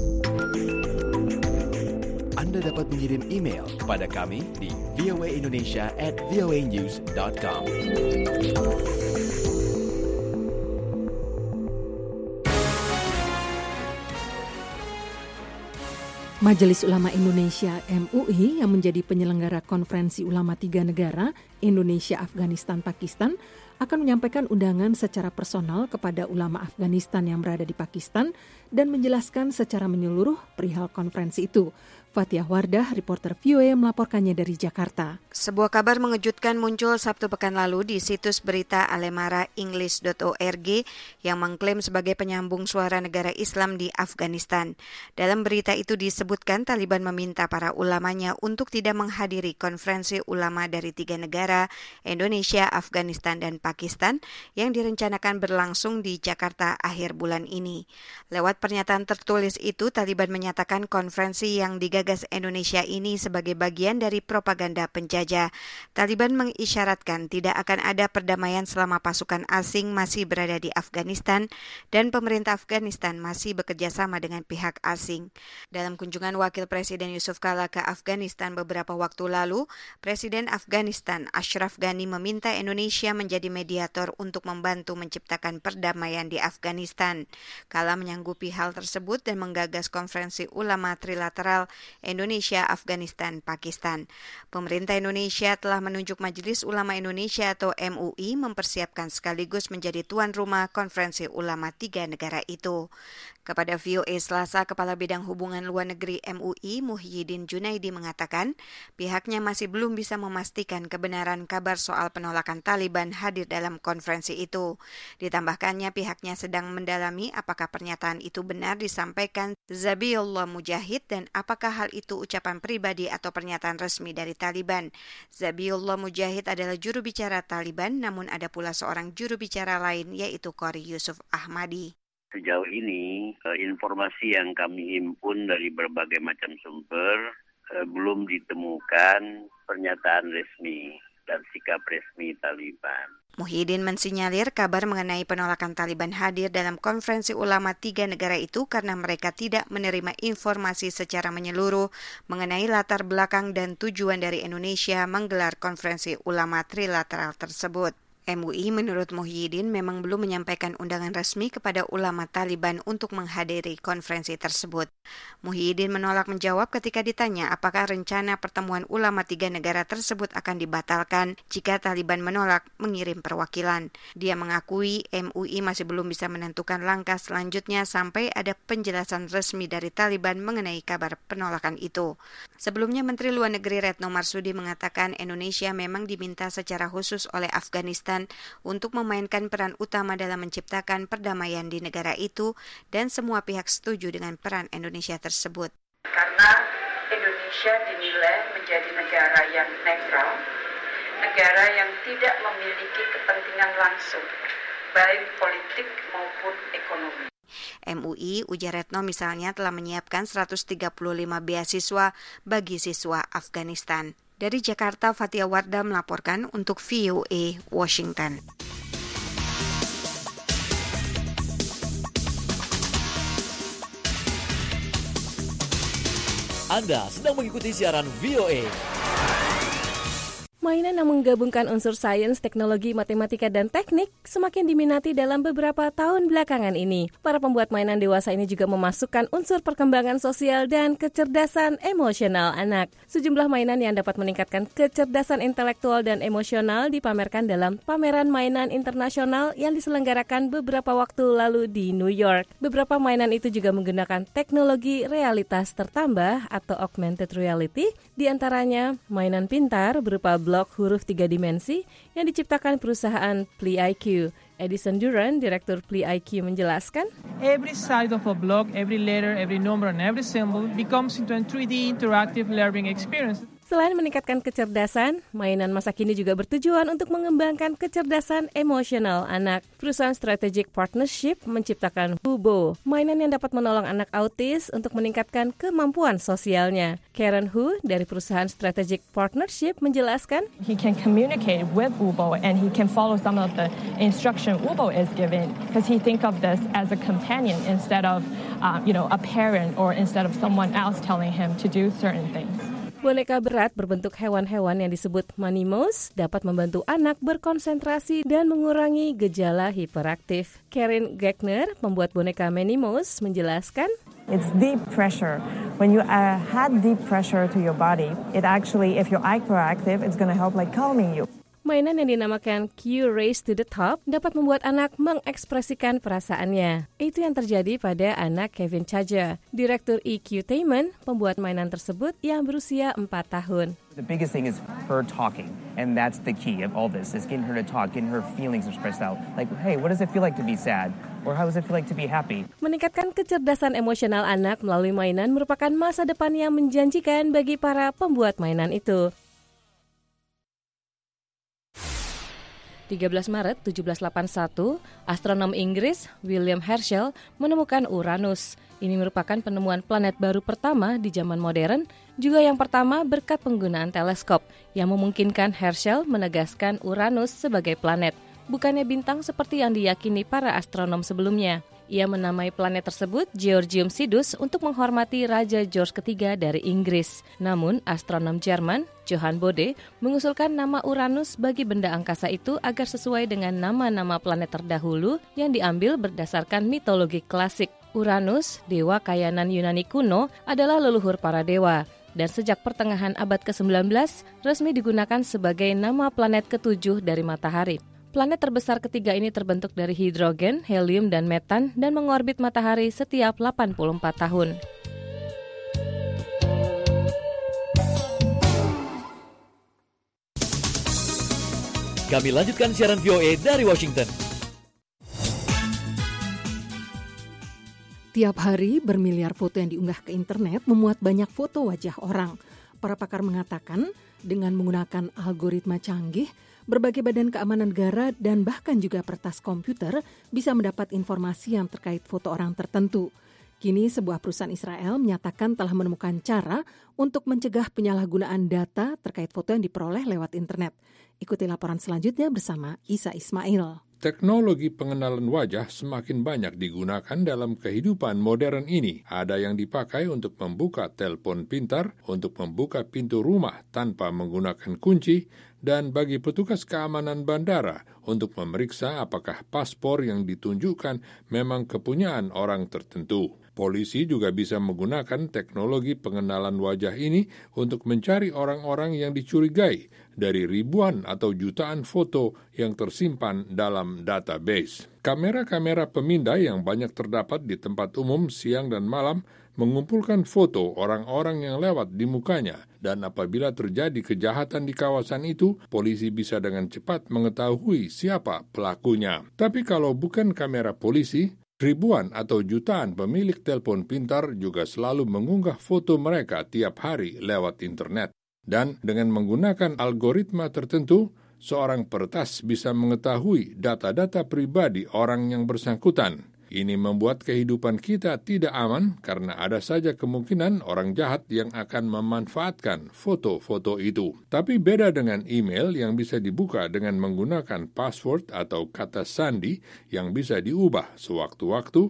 Anda dapat mengirim email kepada kami di v o a indonesia at v o a news dot com. Majelis Ulama Indonesia M U I yang menjadi penyelenggara konferensi ulama tiga negara Indonesia, Afghanistan, Pakistan akan menyampaikan undangan secara personal kepada ulama Afghanistan yang berada di Pakistan dan menjelaskan secara menyeluruh perihal konferensi itu. Fathia Wardah, reporter V O A melaporkannya dari Jakarta. Sebuah kabar mengejutkan muncul Sabtu pekan lalu di situs berita alemara english dot org yang mengklaim sebagai penyambung suara negara Islam di Afghanistan. Dalam berita itu disebutkan Taliban meminta para ulamanya untuk tidak menghadiri konferensi ulama dari tiga negara, Indonesia, Afghanistan, dan Pakistan yang direncanakan berlangsung di Jakarta akhir bulan ini. Lewat pernyataan tertulis itu, Taliban menyatakan konferensi yang digagas Indonesia ini sebagai bagian dari propaganda penjajah. Taliban mengisyaratkan tidak akan ada perdamaian selama pasukan asing masih berada di Afghanistan dan pemerintah Afghanistan masih bekerja sama dengan pihak asing. Dalam kunjungan Wakil Presiden Yusuf Kala ke Afghanistan beberapa waktu lalu, Presiden Afghanistan Ashraf Ghani meminta Indonesia menjadi mediator untuk membantu menciptakan perdamaian di Afghanistan. Kala menyanggupi hal tersebut dan menggagas konferensi ulama trilateral Indonesia, Afghanistan, Pakistan. Pemerintah Indonesia telah menunjuk Majelis Ulama Indonesia atau M U I mempersiapkan sekaligus menjadi tuan rumah konferensi ulama tiga negara itu. Kepada V O A Selasa, Kepala Bidang Hubungan Luar Negeri M U I, Muhyiddin Junaidi mengatakan pihaknya masih belum bisa memastikan kebenaran kabar soal penolakan Taliban hadir dalam konferensi itu. Ditambahkannya pihaknya sedang mendalami apakah pernyataan itu benar disampaikan Zabiullah Mujahid dan apakah hal itu ucapan pribadi atau pernyataan resmi dari Taliban. Zabiullah Mujahid adalah juru bicara Taliban, namun ada pula seorang juru bicara lain yaitu Qori Yusuf Ahmadi. Sejauh ini, informasi yang kami himpun dari berbagai macam sumber belum ditemukan pernyataan resmi dan sikap resmi Taliban. Muhyiddin mensinyalir kabar mengenai penolakan Taliban hadir dalam konferensi ulama tiga negara itu karena mereka tidak menerima informasi secara menyeluruh mengenai latar belakang dan tujuan dari Indonesia menggelar konferensi ulama trilateral tersebut. M U I menurut Muhyiddin memang belum menyampaikan undangan resmi kepada ulama Taliban untuk menghadiri konferensi tersebut. Muhyiddin menolak menjawab ketika ditanya apakah rencana pertemuan ulama tiga negara tersebut akan dibatalkan jika Taliban menolak mengirim perwakilan. Dia mengakui M U I masih belum bisa menentukan langkah selanjutnya sampai ada penjelasan resmi dari Taliban mengenai kabar penolakan itu. Sebelumnya Menteri Luar Negeri Retno Marsudi mengatakan Indonesia memang diminta secara khusus oleh Afghanistan untuk memainkan peran utama dalam menciptakan perdamaian di negara itu dan semua pihak setuju dengan peran Indonesia tersebut. Karena Indonesia dinilai menjadi negara yang netral, negara yang tidak memiliki kepentingan langsung, baik politik maupun ekonomi. M U I, ujar Retno misalnya telah menyiapkan seratus tiga puluh lima beasiswa bagi siswa Afghanistan. Dari Jakarta, Fathia Wardah melaporkan untuk V O A Washington. Anda sedang mengikuti siaran V O A. Mainan yang menggabungkan unsur sains, teknologi, matematika, dan teknik semakin diminati dalam beberapa tahun belakangan ini. Para pembuat mainan dewasa ini juga memasukkan unsur perkembangan sosial dan kecerdasan emosional anak. Sejumlah mainan yang dapat meningkatkan kecerdasan intelektual dan emosional dipamerkan dalam pameran mainan internasional yang diselenggarakan beberapa waktu lalu di New York. Beberapa mainan itu juga menggunakan teknologi realitas tertambah atau augmented reality, di antaranya mainan pintar berupa blok huruf tiga dimensi yang diciptakan perusahaan Play I Q. Edison Duran, Direktur Play I Q, menjelaskan, Every side of a block, every letter, every number, and every symbol becomes into a three D interactive learning experience. Selain meningkatkan kecerdasan, mainan masa kini juga bertujuan untuk mengembangkan kecerdasan emosional anak. Perusahaan Strategic Partnership menciptakan Hubo, mainan yang dapat menolong anak autis untuk meningkatkan kemampuan sosialnya. Karen Hu dari perusahaan Strategic Partnership menjelaskan, He can communicate with Hubo and he can follow some of the instruction Hubo is given because he think of this as a companion instead of, uh, you know, a parent or instead of someone else telling him to do certain things. Boneka berat berbentuk hewan-hewan yang disebut money mouse dapat membantu anak berkonsentrasi dan mengurangi gejala hiperaktif. Karen Gagner, pembuat boneka Minnie Mouse, menjelaskan, It's deep pressure. When you uh, had deep pressure to your body, it actually, if you're hyperactive, it's going to help like calming you. Mainan yang dinamakan Q Race to the Top dapat membuat anak mengekspresikan perasaannya. Itu yang terjadi pada anak Kevin Chaja, Direktur EQtainment, pembuat mainan tersebut yang berusia empat tahun. The biggest thing is her talking, and that's the key of all this, is getting her to talk, getting her feelings expressed out. Like, hey, what does it feel like to be sad? Or how does it feel like to be happy? Meningkatkan kecerdasan emosional anak melalui mainan merupakan masa depan yang menjanjikan bagi para pembuat mainan itu. tiga belas Maret tujuh belas delapan puluh satu, astronom Inggris William Herschel menemukan Uranus. Ini merupakan penemuan planet baru pertama di zaman modern, juga yang pertama berkat penggunaan teleskop, yang memungkinkan Herschel menegaskan Uranus sebagai planet, bukannya bintang seperti yang diyakini para astronom sebelumnya. Ia menamai planet tersebut Georgium Sidus untuk menghormati Raja George ketiga dari Inggris. Namun, astronom Jerman Johann Bode mengusulkan nama Uranus bagi benda angkasa itu agar sesuai dengan nama-nama planet terdahulu yang diambil berdasarkan mitologi klasik. Uranus, dewa kayanan Yunani kuno, adalah leluhur para dewa. Dan sejak pertengahan abad kesembilan belas, resmi digunakan sebagai nama planet ketujuh dari matahari. Planet terbesar ketiga ini terbentuk dari hidrogen, helium, dan metan dan mengorbit matahari setiap delapan puluh empat tahun. Kami lanjutkan siaran V O A dari Washington. Tiap hari bermiliar foto yang diunggah ke internet memuat banyak foto wajah orang. Para pakar mengatakan dengan menggunakan algoritma canggih, berbagai badan keamanan negara dan bahkan juga peretas komputer bisa mendapat informasi yang terkait foto orang tertentu. Kini sebuah perusahaan Israel menyatakan telah menemukan cara untuk mencegah penyalahgunaan data terkait foto yang diperoleh lewat internet. Ikuti laporan selanjutnya bersama Isa Ismail. Teknologi pengenalan wajah semakin banyak digunakan dalam kehidupan modern ini. Ada yang dipakai untuk membuka telepon pintar, untuk membuka pintu rumah tanpa menggunakan kunci, dan bagi petugas keamanan bandara untuk memeriksa apakah paspor yang ditunjukkan memang kepunyaan orang tertentu. Polisi juga bisa menggunakan teknologi pengenalan wajah ini untuk mencari orang-orang yang dicurigai dari ribuan atau jutaan foto yang tersimpan dalam database. Kamera-kamera pemindai yang banyak terdapat di tempat umum siang dan malam mengumpulkan foto orang-orang yang lewat di mukanya, dan apabila terjadi kejahatan di kawasan itu, polisi bisa dengan cepat mengetahui siapa pelakunya. Tapi kalau bukan kamera polisi, ribuan atau jutaan pemilik telepon pintar juga selalu mengunggah foto mereka tiap hari lewat internet. Dan dengan menggunakan algoritma tertentu, seorang peretas bisa mengetahui data-data pribadi orang yang bersangkutan. Ini membuat kehidupan kita tidak aman karena ada saja kemungkinan orang jahat yang akan memanfaatkan foto-foto itu. Tapi beda dengan email yang bisa dibuka dengan menggunakan password atau kata sandi yang bisa diubah sewaktu-waktu,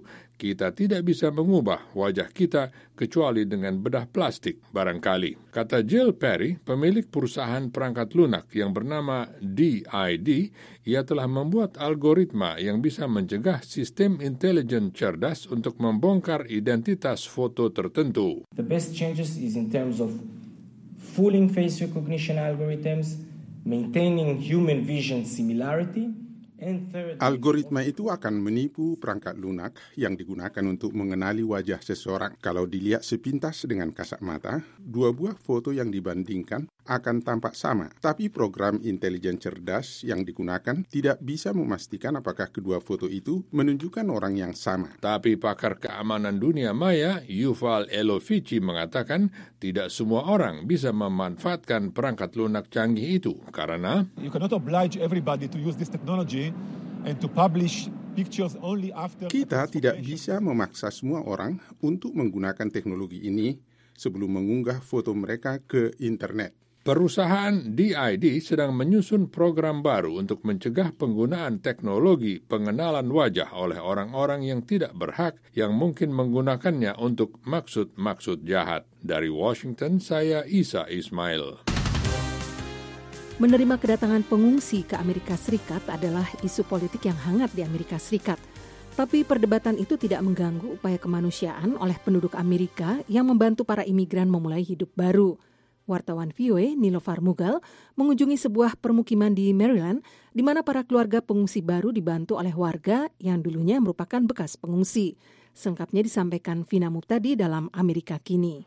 kita tidak bisa mengubah wajah kita kecuali dengan bedah plastik barangkali. Kata Jill Perry, pemilik perusahaan perangkat lunak yang bernama D I D, ia telah membuat algoritma yang bisa mencegah sistem intelijen cerdas untuk membongkar identitas foto tertentu. The best changes is in terms of fooling face recognition algorithms, maintaining human vision similarity. Algoritma itu akan menipu perangkat lunak yang digunakan untuk mengenali wajah seseorang. Kalau dilihat sepintas dengan kasat mata, dua buah foto yang dibandingkan akan tampak sama. Tapi program intelijen cerdas yang digunakan tidak bisa memastikan apakah kedua foto itu menunjukkan orang yang sama. Tapi pakar keamanan dunia maya, Yuval Elovici, mengatakan tidak semua orang bisa memanfaatkan perangkat lunak canggih itu karena you cannot oblige everybody to use this technology and to publish pictures only after. Kita tidak bisa memaksa semua orang untuk menggunakan teknologi ini sebelum mengunggah foto mereka ke internet. Perusahaan D I D sedang menyusun program baru untuk mencegah penggunaan teknologi pengenalan wajah oleh orang-orang yang tidak berhak yang mungkin menggunakannya untuk maksud-maksud jahat. Dari Washington, saya Isa Ismail. Menerima kedatangan pengungsi ke Amerika Serikat adalah isu politik yang hangat di Amerika Serikat. Tapi perdebatan itu tidak mengganggu upaya kemanusiaan oleh penduduk Amerika yang membantu para imigran memulai hidup baru. Wartawan V O A Niloufar Mughal mengunjungi sebuah permukiman di Maryland di mana para keluarga pengungsi baru dibantu oleh warga yang dulunya merupakan bekas pengungsi. Selengkapnya disampaikan Vina Muptadi dalam Amerika Kini.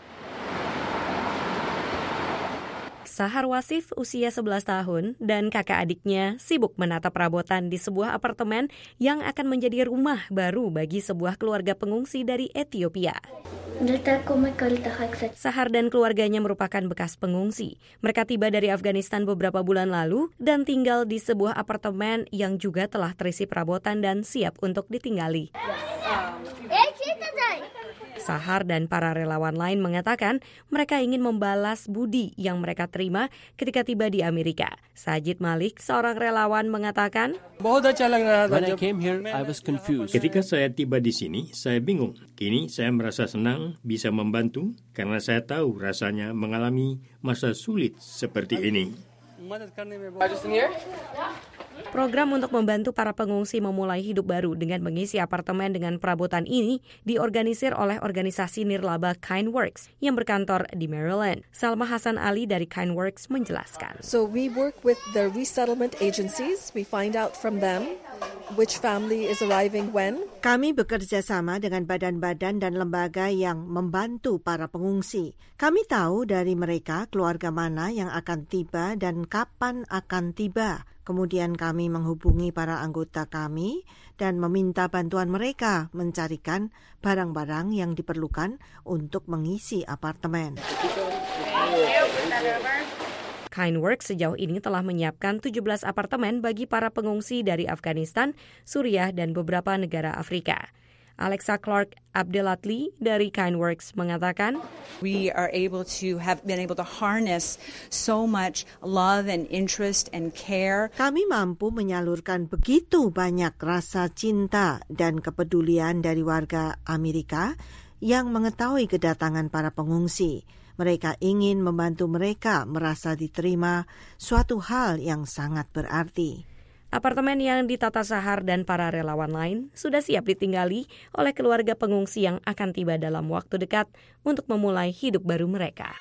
Sahar Wasif usia sebelas tahun dan kakak adiknya sibuk menata perabotan di sebuah apartemen yang akan menjadi rumah baru bagi sebuah keluarga pengungsi dari Ethiopia. Sahar dan keluarganya merupakan bekas pengungsi. Mereka tiba dari Afghanistan beberapa bulan lalu dan tinggal di sebuah apartemen yang juga telah terisi perabotan dan siap untuk ditinggali. Sahar dan para relawan lain mengatakan mereka ingin membalas budi yang mereka terima ketika tiba di Amerika. Sajid Malik, seorang relawan, mengatakan, When I came here, I was confused. Ketika saya tiba di sini, saya bingung. Kini saya merasa senang bisa membantu karena saya tahu rasanya mengalami masa sulit seperti ini. Program untuk membantu para pengungsi memulai hidup baru dengan mengisi apartemen dengan perabotan ini diorganisir oleh organisasi nirlaba KindWorks yang berkantor di Maryland. Salma Hasan Ali dari KindWorks menjelaskan. So we work with the resettlement agencies. We find out from them which family is arriving when. Kami bekerja sama dengan badan-badan dan lembaga yang membantu para pengungsi. Kami tahu dari mereka keluarga mana yang akan tiba dan kapan akan tiba. Kemudian kami menghubungi para anggota kami dan meminta bantuan mereka mencarikan barang-barang yang diperlukan untuk mengisi apartemen. KindWorks sejauh ini telah menyiapkan tujuh belas apartemen bagi para pengungsi dari Afghanistan, Suriah, dan beberapa negara Afrika. Alexa Clark Abdelatli dari KindWorks mengatakan, We are able to have been able to harness so much love and interest and care. Kami mampu menyalurkan begitu banyak rasa cinta dan kepedulian dari warga Amerika yang mengetahui kedatangan para pengungsi. Mereka ingin membantu mereka merasa diterima, suatu hal yang sangat berarti. Apartemen yang ditata Sahar dan para relawan lain sudah siap ditinggali oleh keluarga pengungsi yang akan tiba dalam waktu dekat untuk memulai hidup baru mereka.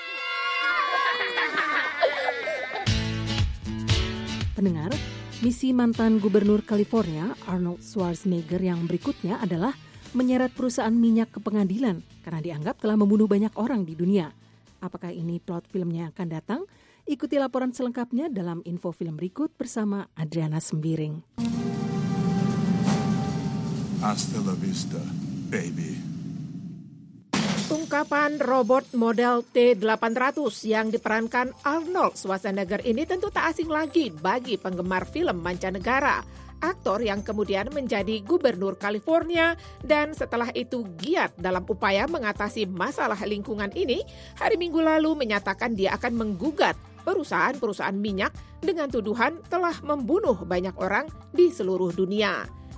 Pendengar, misi mantan Gubernur California Arnold Schwarzenegger yang berikutnya adalah menyeret perusahaan minyak ke pengadilan karena dianggap telah membunuh banyak orang di dunia. Apakah ini plot filmnya yang akan datang? Ikuti laporan selengkapnya dalam info film berikut bersama Adriana Sembiring. Hasta la vista, baby. Ungkapan robot model T delapan ratus yang diperankan Arnold Schwarzenegger ini tentu tak asing lagi bagi penggemar film mancanegara. Aktor yang kemudian menjadi gubernur California dan setelah itu giat dalam upaya mengatasi masalah lingkungan ini, hari Minggu lalu menyatakan dia akan menggugat perusahaan-perusahaan minyak dengan tuduhan telah membunuh banyak orang di seluruh dunia.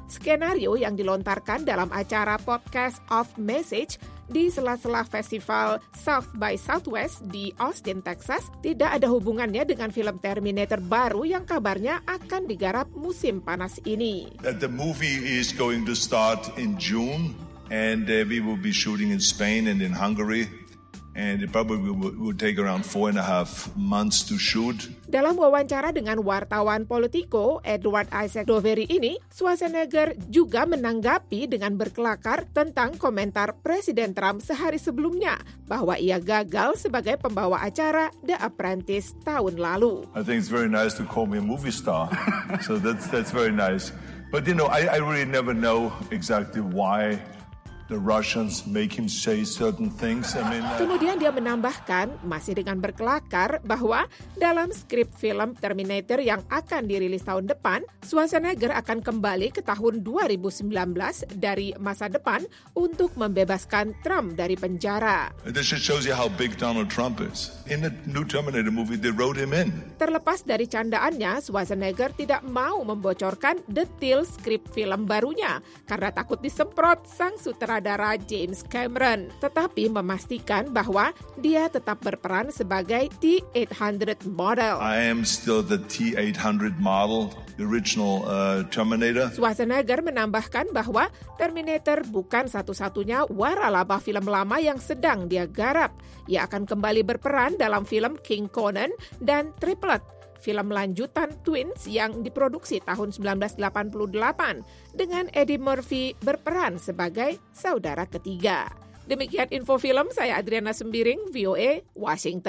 Skenario yang dilontarkan dalam acara Podcast of Message di sela-sela festival South by Southwest di Austin, Texas, tidak ada hubungannya dengan film Terminator baru yang kabarnya akan digarap musim panas ini. The movie is going to start in June, and uh, we will be shooting in Spain and in Hungary. And it probably will, will take around four and a half months to shoot. Dalam wawancara dengan wartawan Politico, Edward Isaac Dovery ini, Schwarzenegger juga menanggapi dengan berkelakar tentang komentar Presiden Trump sehari sebelumnya bahwa ia gagal sebagai pembawa acara The Apprentice tahun lalu. I think it's very nice to call me a movie star. So that's that's very nice. But you know, I, I really never know exactly why the Russians make him say certain things. I mean, uh... Kemudian dia menambahkan, masih dengan berkelakar, bahwa dalam skrip film Terminator yang akan dirilis tahun depan, Schwarzenegger akan kembali ke tahun dua ribu sembilan belas dari masa depan untuk membebaskan Trump dari penjara. This just shows you how big Donald Trump is. In the new Terminator movie, they wrote him in. Terlepas dari candaannya, Schwarzenegger tidak mau membocorkan detail skrip film barunya karena takut disemprot sang sutradara Sutradara James Cameron, tetapi memastikan bahwa dia tetap berperan sebagai T eight hundred model. I am still the T eight hundred model, the original uh, Terminator. Schwarzenegger menambahkan bahwa Terminator bukan satu-satunya waralaba film lama yang sedang dia garap. Ia akan kembali berperan dalam film King Conan dan Triplet, film lanjutan Twins yang diproduksi tahun sembilan belas delapan puluh delapan dengan Eddie Murphy berperan sebagai saudara ketiga. Demikian info film, saya Adriana Sembiring, V O A, Washington.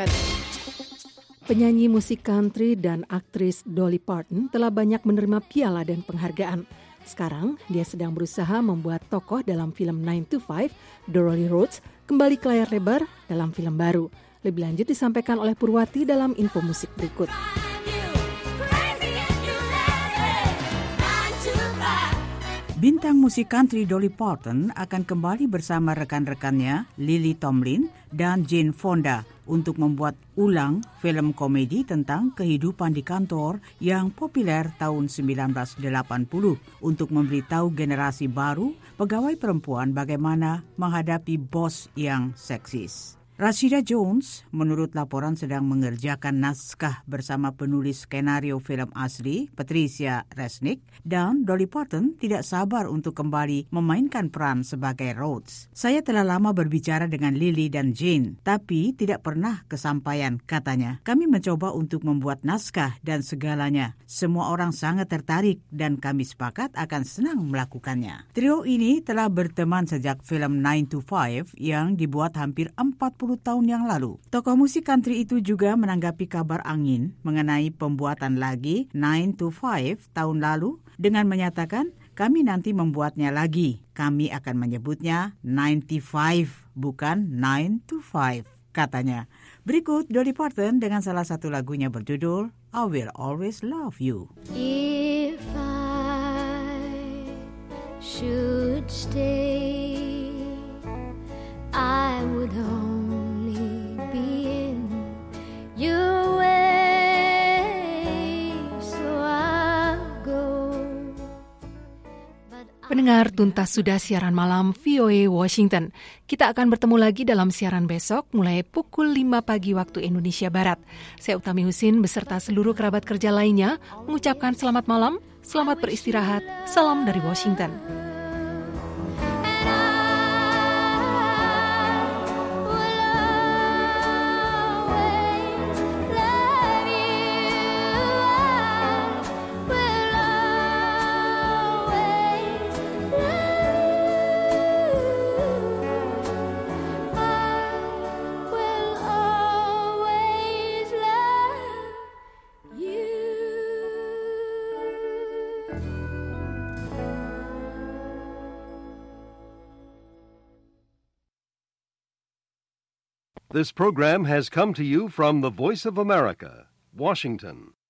Penyanyi musik country dan aktris Dolly Parton telah banyak menerima piala dan penghargaan. Sekarang, dia sedang berusaha membuat tokoh dalam film nine to five, Dorothy Rhodes, kembali ke layar lebar dalam film baru. Lebih lanjut disampaikan oleh Purwati dalam info musik berikut. Bintang musik country Dolly Parton akan kembali bersama rekan-rekannya Lily Tomlin dan Jane Fonda untuk membuat ulang film komedi tentang kehidupan di kantor yang populer tahun sembilan belas delapan puluh untuk memberitahu generasi baru pegawai perempuan bagaimana menghadapi bos yang seksis. Rashida Jones, menurut laporan, sedang mengerjakan naskah bersama penulis skenario film asli, Patricia Resnick, dan Dolly Parton tidak sabar untuk kembali memainkan peran sebagai Rhodes. Saya telah lama berbicara dengan Lily dan Jane, tapi tidak pernah kesampaian, katanya. Kami mencoba untuk membuat naskah dan segalanya. Semua orang sangat tertarik dan kami sepakat akan senang melakukannya. Trio ini telah berteman sejak film nine to five yang dibuat hampir empat puluh tahun yang lalu. Tokoh musik country itu juga menanggapi kabar angin mengenai pembuatan lagi nine to five tahun lalu dengan menyatakan, kami nanti membuatnya lagi. Kami akan menyebutnya ninety-five, bukan nine to five, katanya. Berikut Dolly Parton dengan salah satu lagunya berjudul I Will Always Love You. If I should stay, I would only be in your way, so I'll go. Pendengar, tuntas sudah siaran malam V O A Washington. Kita akan bertemu lagi dalam siaran besok mulai pukul lima pagi waktu Indonesia Barat. Saya Utami Husin beserta seluruh kerabat kerja lainnya mengucapkan selamat malam, selamat beristirahat, salam dari Washington. This program has come to you from the Voice of America, Washington.